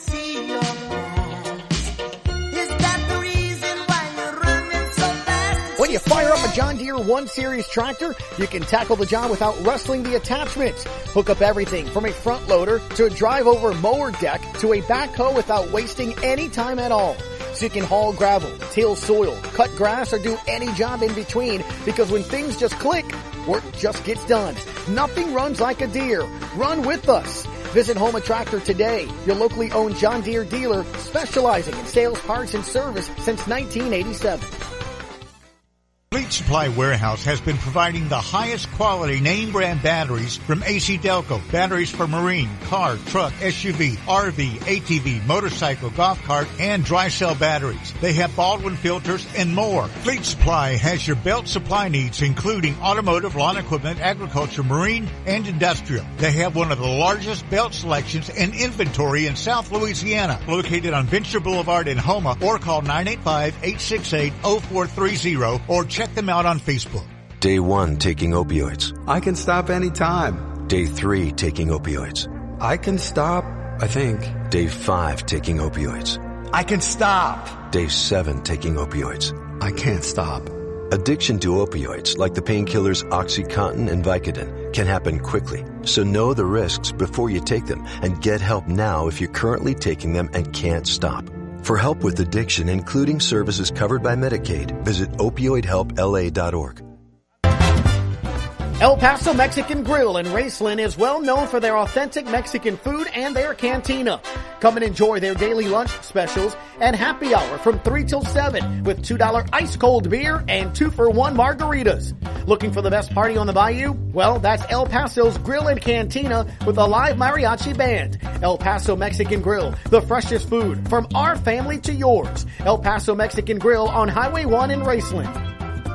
S5: When you fire up a John Deere one series tractor, you can tackle the job without rustling the attachments. Hook up everything from a front loader to a drive-over mower deck to a backhoe without wasting any time at all. So you can haul gravel, till soil, cut grass, or do any job in between, because when things just click, work just gets done. Nothing runs like a Deere. Run with us. Visit Homa Tractor today, your locally owned John Deere dealer specializing in sales, parts, and service since nineteen eighty-seven.
S18: Fleet Supply Warehouse has been providing the highest quality name brand batteries from A C Delco. Batteries for marine, car, truck, S U V, R V, A T V, motorcycle, golf cart, and dry cell batteries. They have Baldwin filters and more. Fleet Supply has your belt supply needs, including automotive, lawn equipment, agriculture, marine, and industrial. They have one of the largest belt selections and inventory in South Louisiana. Located on Venture Boulevard in Homa, or call nine eight five, eight six eight, zero four three zero or check them out on Facebook.
S19: Day one, taking opioids.
S20: I can stop anytime.
S19: Day three, taking opioids.
S20: I can stop, I think.
S19: Day five, taking opioids.
S20: I can stop.
S19: Day seven, taking opioids.
S20: I can't stop.
S19: Addiction to opioids, like the painkillers OxyContin and Vicodin, can happen quickly. So know the risks before you take them and get help now if you're currently taking them and can't stop. For help with addiction, including services covered by Medicaid, visit opioid help L A dot org.
S5: El Paso Mexican Grill in Raceland is well known for their authentic Mexican food and their cantina. Come and enjoy their daily lunch specials and happy hour from three till seven with two dollar ice cold beer and two for one margaritas. Looking for the best party on the bayou? Well, that's El Paso's Grill and Cantina with a live mariachi band. El Paso Mexican Grill, the freshest food from our family to yours. El Paso Mexican Grill on Highway one in Raceland.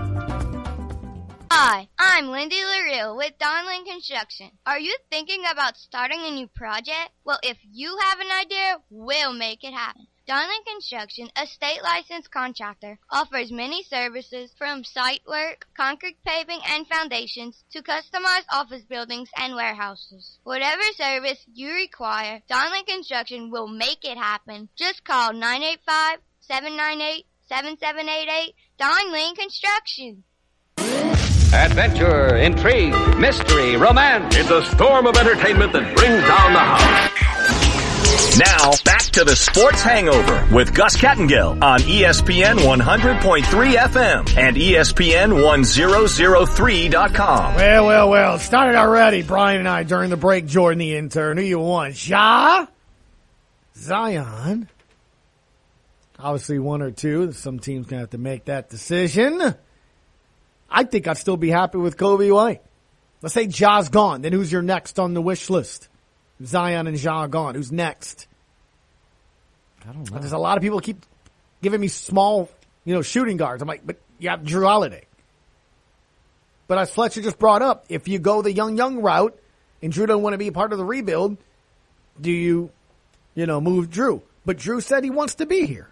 S21: Hi, I'm Lindy LaRue with Donlin Construction. Are you thinking about starting a new project? Well, if you have an idea, we'll make it happen. Donlin Construction, a state licensed contractor, offers many services from site work, concrete paving and foundations to customized office buildings and warehouses. Whatever service you require, Donlin Construction will make it happen. Just call nine eight five, seven nine eight, seven seven eight eight, Donlin Construction.
S1: Adventure, intrigue, mystery, romance.
S2: It's a storm of entertainment that brings down the house. Now, back to the Sports Hangover with Gus Kattengill on E S P N one hundred point three F M and E S P N one thousand three dot com.
S5: Well, well, well, it started already, Brian and I, during the break. Jordan, the intern. Who you want, Ja? Zion? Obviously one or two. Some team's going to have to make that decision. I think I'd still be happy with Kobe White. Let's say Ja's gone. Then who's your next on the wish list? Zion and Ja gone. Who's next?
S7: I don't know.
S5: There's a lot of people keep giving me small, you know, shooting guards. I'm like, but you have Drew Holiday. But as Fletcher just brought up, if you go the young, young route and Drew doesn't want to be a part of the rebuild, do you, you know, move Drew? But Drew said he wants to be here.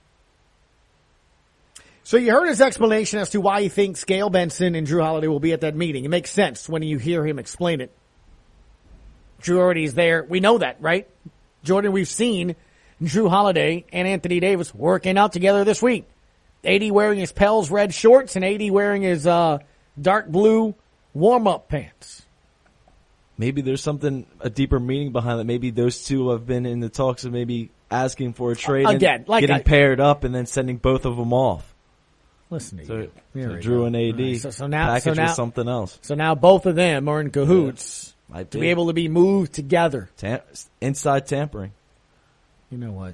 S5: So you heard his explanation as to why he thinks Gail Benson and Drew Holiday will be at that meeting. It makes sense when you hear him explain it. Drew already is there. We know that, right? Jordan, we've seen Drew Holiday and Anthony Davis working out together this week. A D wearing his Pels red shorts and A D wearing his uh, dark blue warm-up pants.
S7: Maybe there's something, a deeper meaning behind it. Maybe those two have been in the talks of maybe asking for a trade
S5: Again,
S7: and
S5: like
S7: getting
S5: I,
S7: paired up and then sending both of them off.
S5: Listen to
S7: so,
S5: you.
S7: So Drew
S5: go.
S7: and A D
S5: right, so, so now,
S7: package
S5: so now,
S7: with something else.
S5: So now both of them are in cahoots
S7: yeah, might
S5: to
S7: be.
S5: be able to be moved together.
S7: Tam- inside tampering.
S5: You know what?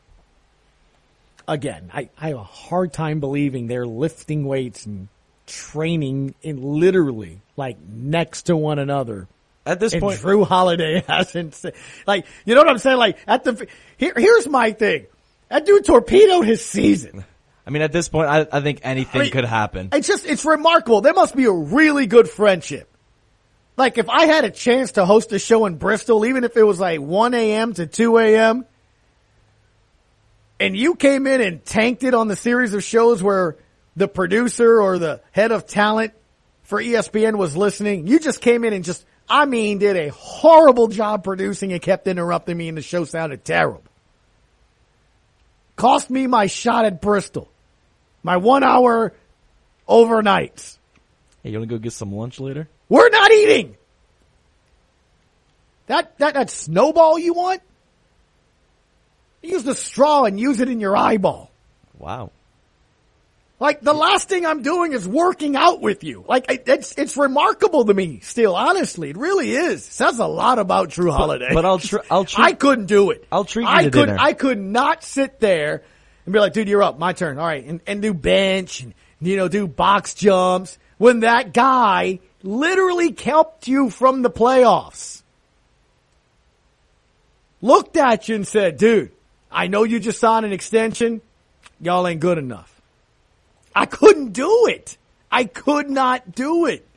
S5: Again, I, I have a hard time believing they're lifting weights and training in literally like next to one another.
S7: At this
S5: and
S7: point,
S5: Drew Holiday hasn't said, like, you know what I'm saying? Like, at the, here, here's my thing. That dude torpedoed his season.
S7: I mean, at this point, I, I think anything I mean, could happen.
S5: It's just, it's remarkable. There must be a really good friendship. Like, if I had a chance to host a show in Bristol, even if it was like one a.m. to two a.m., and you came in and tanked it on the series of shows where the producer or the head of talent for E S P N was listening, you just came in and just, I mean, did a horrible job producing and kept interrupting me and the show sounded terrible. Cost me my shot at Bristol. My one hour overnights.
S7: Hey, you want to go get some lunch later?
S5: We're not eating. That, that, that snowball you want? Use the straw and use it in your eyeball.
S7: Wow.
S5: Like, the last thing I'm doing is working out with you. Like, it's, it's remarkable to me still, honestly. It really is. It says a lot about Drew Holiday.
S7: But, but I'll, tr- I'll treat,
S5: I couldn't do it.
S7: I'll treat you
S5: I
S7: to
S5: could,
S7: dinner.
S5: I could not sit there and be like, dude, you're up. My turn. All right. And, and do bench and, you know, do box jumps when that guy literally kept you from the playoffs. Looked at you and said, dude, I know you just signed an extension. Y'all ain't good enough. I couldn't do it. I could not do it.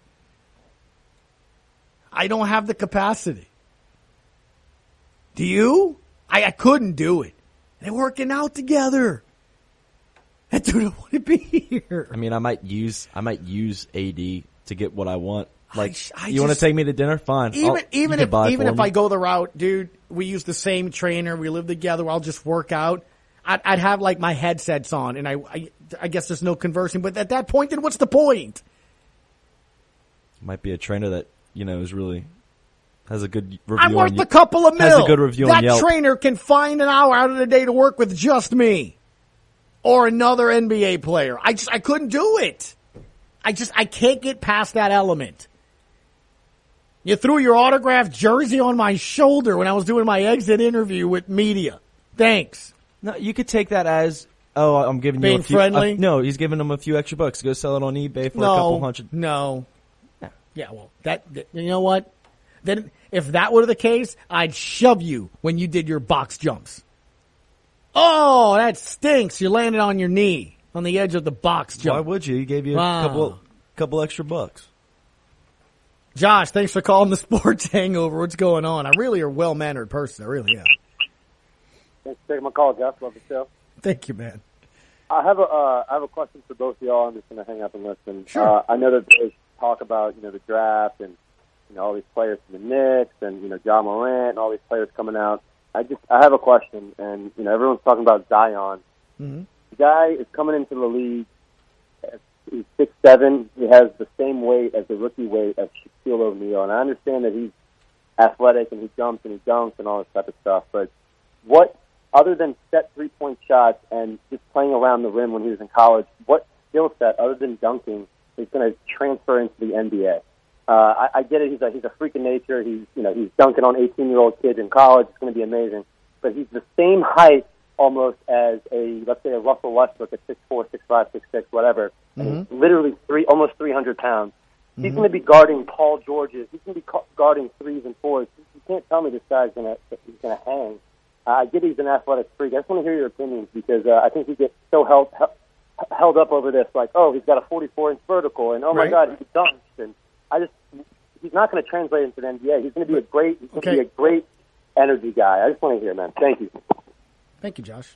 S5: I don't have the capacity. Do you? I, I couldn't do it. They're working out together. That dude don't want to be here.
S7: I mean, I might use I might use A D to get what I want. Like,
S5: I, I
S7: you want to take me to dinner? Fine.
S5: Even
S7: I'll,
S5: even if even if
S7: me.
S5: I go the route, dude, we use the same trainer. We live together. I'll just work out. I'd, I'd have like my headsets on, and I, I I guess there's no conversing. But at that point, then what's the point?
S7: Might be a trainer that you know is really has a good review.
S5: I'm worth
S7: on,
S5: a couple of mil.
S7: Has a good review
S5: that
S7: on Yelp.
S5: Trainer can find an hour out of the day to work with just me or another N B A player. I just I couldn't do it. I just I can't get past that element. You threw your autographed jersey on my shoulder when I was doing my exit interview with media. Thanks.
S7: No, you could take that as, oh, I'm giving
S5: Being
S7: you a few.
S5: friendly?
S7: Uh, no, he's giving them a few extra bucks. Go sell it on eBay for
S5: no,
S7: a couple hundred.
S5: No. Yeah. yeah, well, that, that, you know what? Then if that were the case, I'd shove you when you did your box jumps. Oh, that stinks. You landed on your knee on the edge of the box jump.
S7: Why would you? He gave you
S5: Wow.
S7: a couple, couple extra bucks.
S5: Josh, thanks for calling the Sports Hangover. What's going on? I really are a well-mannered person. I really am.
S4: Thanks for taking my call, Jeff. Love the show.
S5: Thank you, man.
S4: I have a uh, I have a question for both of y'all. I'm just going to hang up and listen.
S5: Sure.
S4: Uh, I know that there's talk about you know the draft and you know all these players from the Knicks and you know John Morant and all these players coming out. I just I have a question, and you know everyone's talking about Zion.
S5: Mm-hmm.
S4: The guy is coming into the league. He's six seven. He has the same weight as the rookie weight of Shaquille O'Neal, and I understand that he's athletic and he jumps and he dunks and all this type of stuff. But what, other than set three point shots and just playing around the rim when he was in college, what skill set other than dunking is going to transfer into the N B A? Uh, I, I get it. He's a he's a freak of nature. He's you know he's dunking on eighteen year old kids in college. It's going to be amazing. But he's the same height almost as a let's say a Russell Westbrook at six four, six five, six six, whatever.
S5: Mm-hmm.
S4: And he's literally three almost three hundred pounds. He's
S5: Mm-hmm.
S4: going to be guarding Paul George's. He's going to be ca- guarding threes and fours. You can't tell me this guy's going to he's going to hang. Uh, I get he's an athletic freak. I just want to hear your opinions because uh, I think we get so held held up over this, like, oh, he's got a forty-four inch vertical, and oh my
S5: Right.
S4: God, he dunks. And I just he's not going to translate into the N B A. He's going to be a great he's going to
S5: Okay.
S4: be a great energy guy. I just want to hear, man. Thank you.
S5: Thank you, Josh.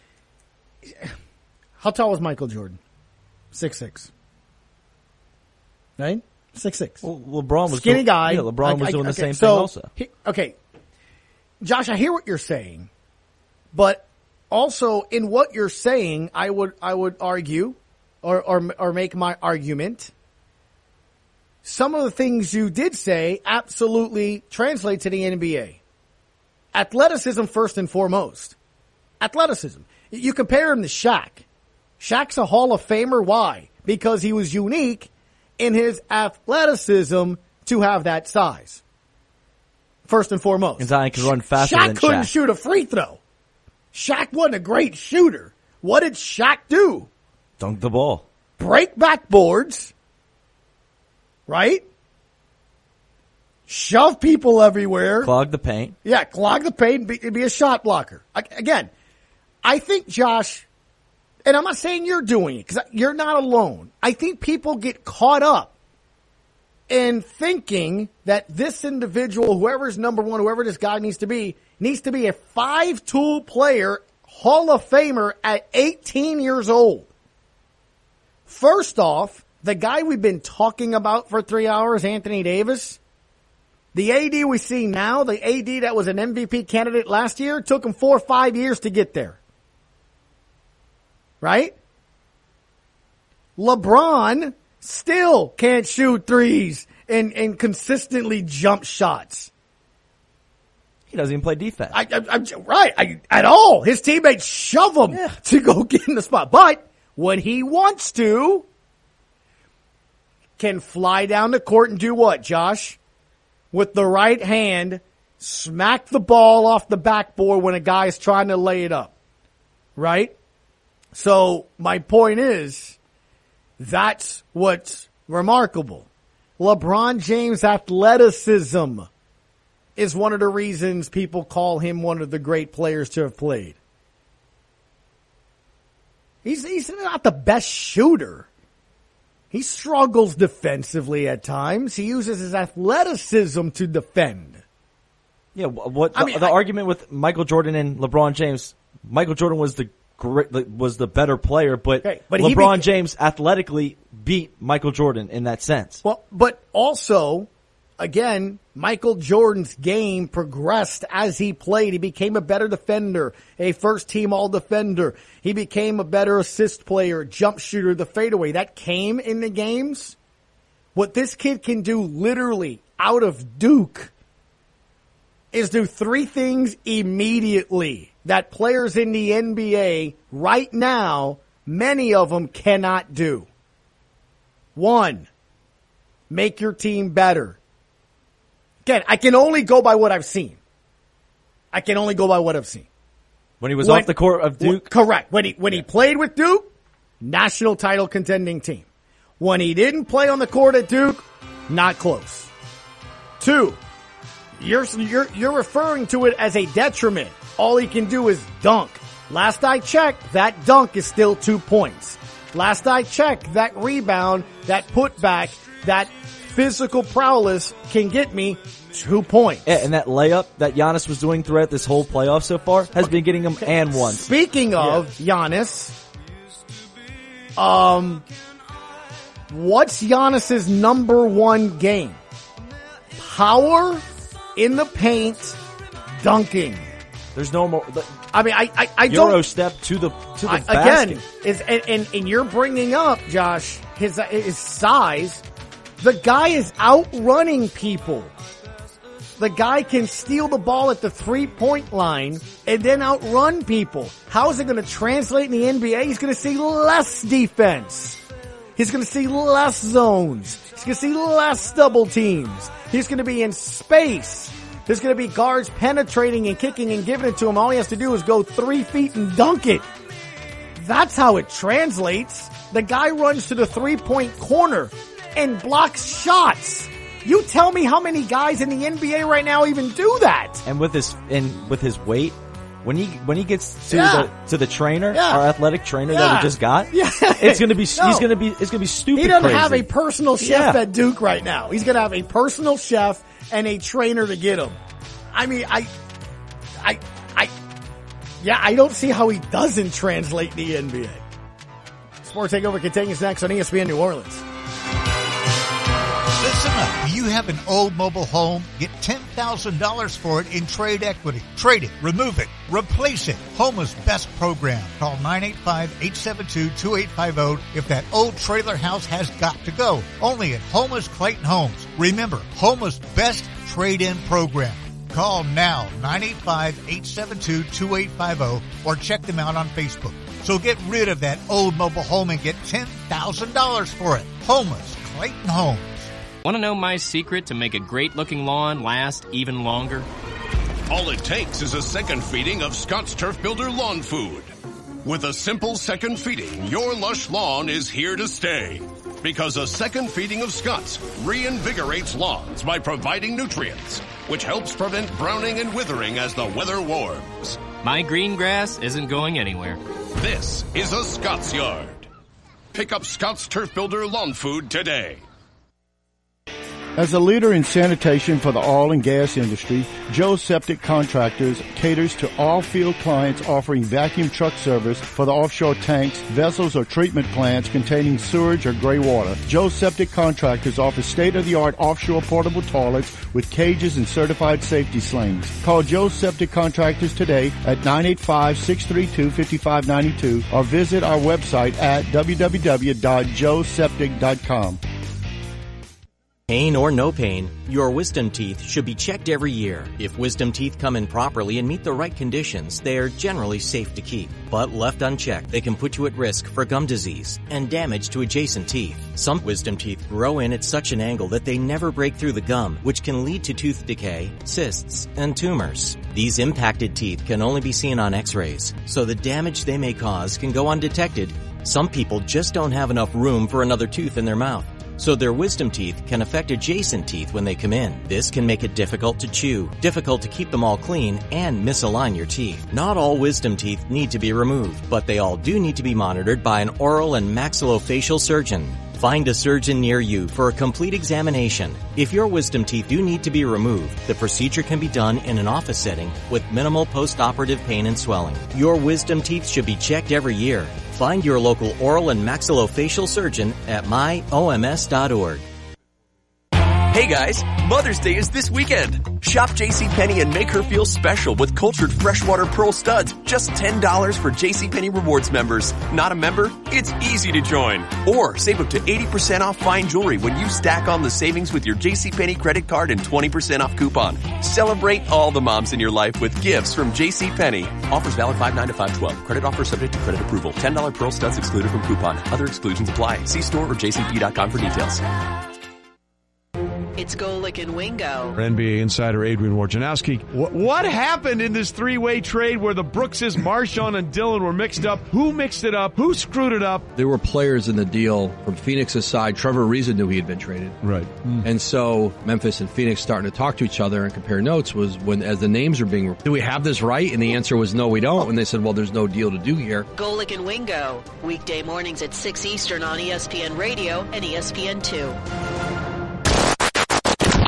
S5: How tall was Michael Jordan? Six six. Right? Six six.
S7: Well, LeBron was
S5: skinny
S7: doing,
S5: guy.
S7: Yeah, LeBron was
S5: I- I-
S7: doing the
S5: okay,
S7: same
S5: so,
S7: thing also.
S5: he- okay, Josh, I hear what you're saying, but also in what you're saying, I would I would argue, or or or make my argument. Some of the things you did say absolutely translate to the N B A. Athleticism first and foremost. Athleticism. You compare him to Shaq. Shaq's a Hall of Famer. Why? Because he was unique in his athleticism to have that size. First and foremost.
S7: And Zion could run faster
S5: Shaq
S7: than
S5: couldn't
S7: Shaq.
S5: shoot a free throw. Shaq wasn't a great shooter. What did Shaq do?
S7: Dunk the ball.
S5: Break backboards. Right? Shove people everywhere.
S7: Clog the paint.
S5: Yeah, clog the paint and be, be a shot blocker. I, again, I think, Josh, and I'm not saying you're doing it because you're not alone. I think people get caught up in thinking that this individual, whoever's number one, whoever this guy needs to be, needs to be a five-tool player, Hall of Famer at eighteen years old. First off, the guy we've been talking about for three hours, Anthony Davis, the A D we see now, the A D that was an M V P candidate last year, took him four or five years to get there. Right? LeBron still can't shoot threes and, and consistently jump shots.
S7: He doesn't even play defense.
S5: I, I, I'm right. I, at all. His teammates shove him
S7: Yeah.
S5: to go get in the spot. But when he wants to, can fly down the court and do what, Josh? With the right hand, smack the ball off the backboard when a guy is trying to lay it up. Right? So my point is, that's what's remarkable. LeBron James' athleticism is one of the reasons people call him one of the great players to have played. He's, he's not the best shooter. He struggles defensively at times. He uses his athleticism to defend.
S7: Yeah, what the,
S5: I mean,
S7: the
S5: I-
S7: argument with Michael Jordan and LeBron James? Michael Jordan was the great, was the better player, but,
S5: Okay, but he
S7: LeBron
S5: beca-
S7: James athletically beat Michael Jordan in that sense.
S5: Well, but also, again, Michael Jordan's game progressed as he played. He became a better defender, a first-team all-defender. He became a better assist player, jump shooter, the fadeaway. That came in the games. What this kid can do literally out of Duke is do three things immediately that players in the N B A right now, many of them cannot do. One, make your team better. Again, I can only go by what I've seen. I can only go by what I've seen.
S7: When he was
S5: When-
S7: off the court of Duke?
S5: When- correct. When he, when he played with Duke, national title contending team. When he didn't play on the court at Duke, not close. Two, you're, you're, you're referring to it as a detriment. All he can do is dunk. Last I checked, that dunk is still two points. Last I checked, that rebound, that putback, that physical prowess can get me two points.
S7: Yeah, and that layup that Giannis was doing throughout this whole playoff so far has been getting him and one.
S5: Speaking of yeah. Giannis, um, what's Giannis's number one game? Power in the paint, dunking.
S7: There's no more.
S5: I mean, I, I, I
S7: Euro
S5: don't.
S7: step to the to the
S5: I,
S7: basket.
S5: Again, is and, and and you're bringing up Josh his his size. The guy is outrunning people. The guy can steal the ball at the three point line and then outrun people. How is it going to translate in the N B A? He's going to see less defense. He's going to see less zones. He's going to see less double teams. He's going to be in space. There's going to be guards penetrating and kicking and giving it to him. All he has to do is go three feet and dunk it. That's how it translates. The guy runs to the three-point corner and blocks shots. You tell me how many guys in the N B A right now even do that.
S7: And with his and with his weight, when he when he gets to
S5: Yeah.
S7: the to the trainer,
S5: Yeah.
S7: our athletic trainer
S5: Yeah.
S7: that we just got,
S5: Yeah.
S7: it's gonna be
S5: No.
S7: he's gonna be it's gonna be stupid.
S5: He doesn't
S7: crazy.
S5: have a personal chef
S7: Yeah.
S5: at Duke right now. He's going to have a personal chef and a trainer to get him. I mean, I, I, I, yeah, I don't see how he doesn't translate the N B A. Sports Takeover continues next on E S P N New Orleans.
S18: Listen up. Do you have an old mobile home? Get ten thousand dollars for it in trade equity. Trade it, remove it, replace it. Homa's best program. Call nine eight five, eight seven two, two eight five zero if that old trailer house has got to go. Only at Homa's Clayton Homes. Remember, Homa's best trade-in program. Call now, nine eight five, eight seven two, two eight five zero, or check them out on Facebook. So get rid of that old mobile home and get ten thousand dollars for it. Homa's Clayton Homes.
S9: Want to know my secret to make a great-looking lawn last even longer?
S10: All it takes is a second feeding of Scott's Turf Builder Lawn Food. With a simple second feeding, your lush lawn is here to stay. Because a second feeding of Scott's reinvigorates lawns by providing nutrients, which helps prevent browning and withering as the weather warms.
S9: My green grass isn't going anywhere.
S10: This is a Scott's Yard. Pick up Scott's Turf Builder Lawn Food today.
S6: As a leader in sanitation for the oil and gas industry, Joe Septic Contractors caters to all field clients offering vacuum truck service for the offshore tanks, vessels, or treatment plants containing sewage or gray water. Joe Septic Contractors offers state-of-the-art offshore portable toilets with cages and certified safety slings. Call Joe Septic Contractors today at nine eight five, six three two, five five nine two or visit our website at w w w dot joe septic dot com.
S22: Pain or no pain, your wisdom teeth should be checked every year. If wisdom teeth come in properly and meet the right conditions, they are generally safe to keep. But left unchecked, they can put you at risk for gum disease and damage to adjacent teeth. Some wisdom teeth grow in at such an angle that they never break through the gum, which can lead to tooth decay, cysts, and tumors. These impacted teeth can only be seen on x-rays, so the damage they may cause can go undetected. Some people just don't have enough room for another tooth in their mouth, so their wisdom teeth can affect adjacent teeth when they come in. This can make it difficult to chew, difficult to keep them all clean, and misalign your teeth. Not all wisdom teeth need to be removed, but they all do need to be monitored by an oral and maxillofacial surgeon. Find a surgeon near you for a complete examination. If your wisdom teeth do need to be removed, the procedure can be done in an office setting with minimal post-operative pain and swelling. Your wisdom teeth should be checked every year. Find your local oral and maxillofacial surgeon at my o m s dot org.
S23: Hey guys, Mother's Day is this weekend. Shop JCPenney and make her feel special with cultured freshwater pearl studs. Just ten dollars for JCPenney Rewards members. Not a member? It's easy to join. Or save up to eighty percent off fine jewelry when you stack on the savings with your JCPenney credit card and twenty percent off coupon. Celebrate all the moms in your life with gifts from JCPenney. Offers valid five nine to five twelve. Credit offer subject to credit approval. ten dollars pearl studs excluded from coupon. Other exclusions apply. See store or j c p dot com for details.
S24: It's Golick and Wingo.
S13: N B A insider Adrian Wojnarowski. What, what happened in this three-way trade where the Brookses, Marshawn, and Dillon were mixed up? Who mixed it up? Who screwed it up?
S25: There were players in the deal from Phoenix's side. Trevor Ariza knew he had been traded.
S13: Right.
S25: Mm. And so Memphis and Phoenix starting to talk to each other and compare notes was when, as the names were being, do we have this right? And the answer was no, we don't. And they said, well, there's no deal to do here.
S24: Golick and Wingo. Weekday mornings at six Eastern on E S P N Radio and E S P N two.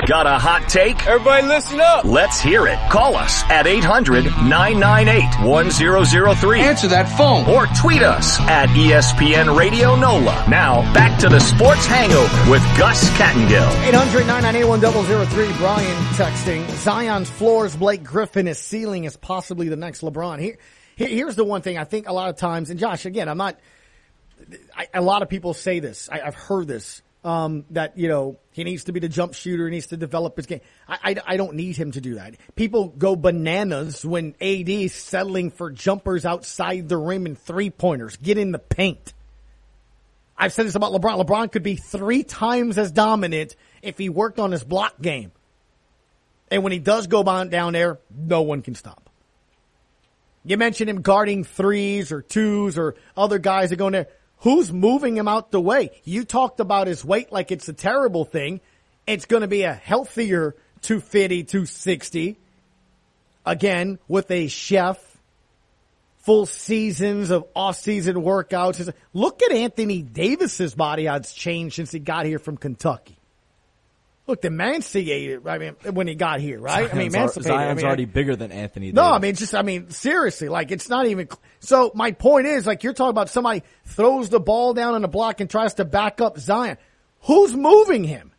S2: Got a hot take?
S3: Everybody listen up.
S2: Let's hear it. Call us at eight hundred, nine nine eight, one zero zero three.
S20: Answer that phone.
S2: Or tweet us at E S P N Radio NOLA. Now, back to the Sports Hangover with Gus Kattengill.
S5: eight hundred, nine nine eight, one zero zero three. Brian texting. Zion's floors, Blake Griffin. His ceiling is possibly the next LeBron. Here, here here's the one thing I think a lot of times, and Josh, again, I'm not, I, a lot of people say this. I, I've heard this. Um, that, you know, he needs to be the jump shooter, he needs to develop his game. I, I, I don't need him to do that. People go bananas when A D is settling for jumpers outside the rim and three-pointers. Get in the paint. I've said this about LeBron. LeBron could be three times as dominant if he worked on his block game. And when he does go down there, no one can stop. You mentioned him guarding threes or twos or other guys that go in there. Who's moving him out the way? You talked about his weight like it's a terrible thing. It's going to be a healthier two fifty, two sixty. Again, with a chef, full seasons of off-season workouts. Look at Anthony Davis's body, how it's changed since he got here from Kentucky. Look, the emancipated, I mean, when he got here, right?
S7: Zion's
S5: I mean, emancipated.
S7: Zion's
S5: I mean,
S7: already bigger than Anthony Davis.
S5: No, I mean, just, I mean, seriously, like, it's not even, so my point is, like, you're talking about somebody throws the ball down on the block and tries to back up Zion. Who's moving him?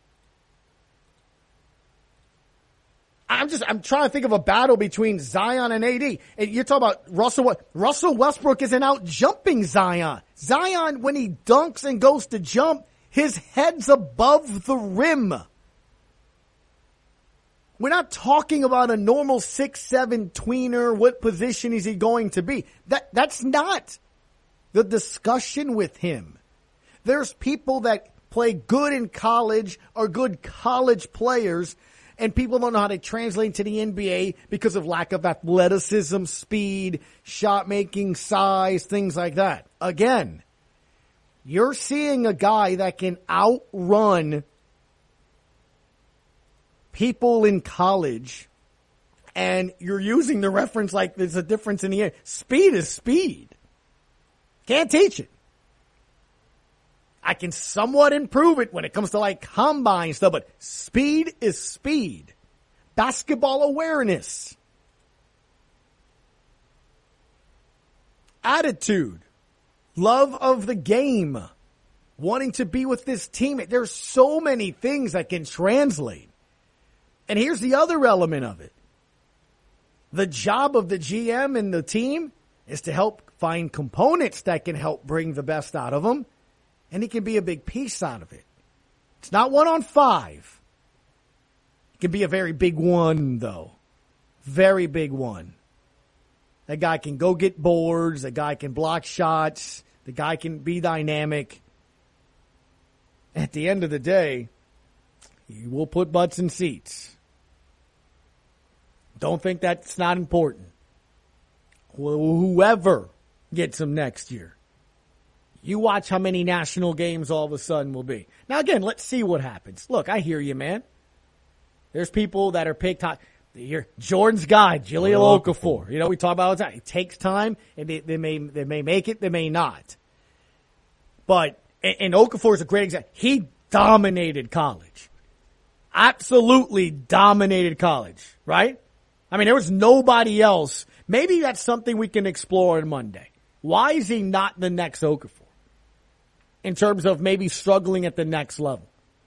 S5: I'm just, I'm trying to think of a battle between Zion and A D. And you're talking about Russell, Russell Westbrook isn't out jumping Zion. Zion, when he dunks and goes to jump, his head's above the rim. We're not talking about a normal six seven tweener. What position is he going to be? That That's not the discussion with him. There's people that play good in college, are good college players, and people don't know how to translate to the N B A because of lack of athleticism, speed, shot making, size, things like that. Again, you're seeing a guy that can outrun people in college, and you're using the reference like there's a difference in the air. Speed is speed. Can't teach it. I can somewhat improve it when it comes to like combine stuff, but speed is speed. Basketball awareness. Attitude. Love of the game. Wanting to be with this team. There's so many things that can translate. And here's the other element of it. The job of the G M and the team is to help find components that can help bring the best out of them. And he can be a big piece out of it. It's not one on five. It can be a very big one, though. Very big one. That guy can go get boards. That guy can block shots. The guy can be dynamic. At the end of the day, he will put butts in seats. Don't think that's not important. Whoever gets him next year. You watch how many national games all of a sudden will be. Now, again, let's see what happens. Look, I hear you, man. There's people that are picked high. You're Jordan's guy, Jahlil Okafor. You know, we talk about all the time. It takes time, and they, they may they may make it, they may not. But, and, and Okafor is a great example. He dominated college. Absolutely dominated college, right? I mean, there was nobody else. Maybe that's something we can explore on Monday. Why is he not the next Okafor? In terms of maybe struggling at the next level.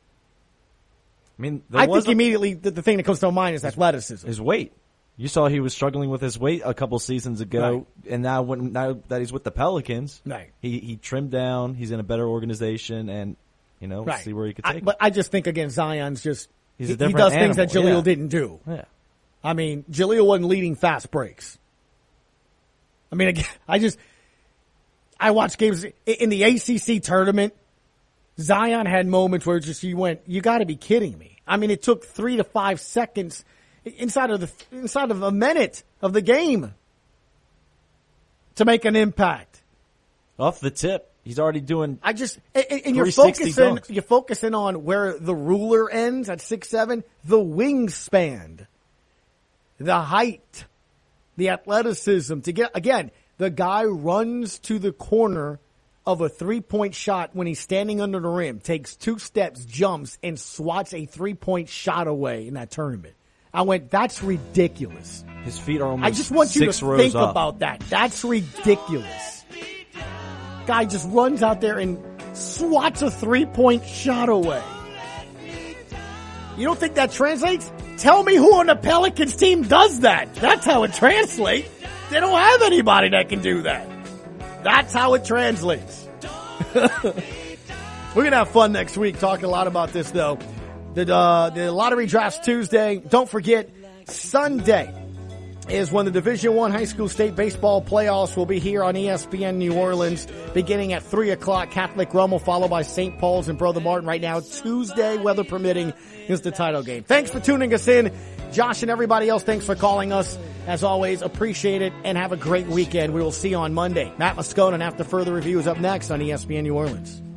S7: I mean,
S5: I think immediately the, the thing that comes to mind is athleticism.
S7: His weight. You saw he was struggling with his weight a couple seasons ago, right. and now when now that he's with the Pelicans,
S5: right.
S7: he he trimmed down. He's in a better organization, and you know,
S5: right.
S7: see where he could take.
S5: I,
S7: it.
S5: But I just think again, Zion's just
S7: he's
S5: he,
S7: a different
S5: he does
S7: animal.
S5: things that Jahlil
S7: yeah.
S5: didn't do.
S7: Yeah.
S5: I mean, Jahlil wasn't leading fast breaks. I mean, again, I just I watched games in the A C C tournament. Zion had moments where just you went, you got to be kidding me. I mean, it took three to five seconds inside of the inside of a minute of the game to make an impact.
S7: Off the tip, he's already doing.
S5: I just and, and you're focusing dunks. You're focusing on where the ruler ends at six seven, the wingspan, the height, the athleticism to get again. The guy runs to the corner of a three-point shot when he's standing under the rim, takes two steps, jumps, and swats a three-point shot away in that tournament. I went, that's ridiculous.
S7: His feet are almost
S5: I just want you
S7: six
S5: to
S7: rows
S5: think
S7: up.
S5: about that. That's ridiculous. Guy just runs out there and swats a three-point shot away. You don't think that translates? Tell me who on the Pelicans team does that. That's how it translates. They don't have anybody that can do that. That's how it translates. We're going to have fun next week talking a lot about this, though. The, uh, the lottery drafts Tuesday. Don't forget, Sunday is when the Division One high school state baseball playoffs will be here on E S P N New Orleans, beginning at three o'clock. Catholic Rummel, followed by Saint Paul's and Brother Martin. Right now, Tuesday, weather permitting, is the title game. Thanks for tuning us in. Josh and everybody else, thanks for calling us. As always, appreciate it, and have a great weekend. We will see you on Monday. Matt Moscona, after further review, is up next on E S P N New Orleans.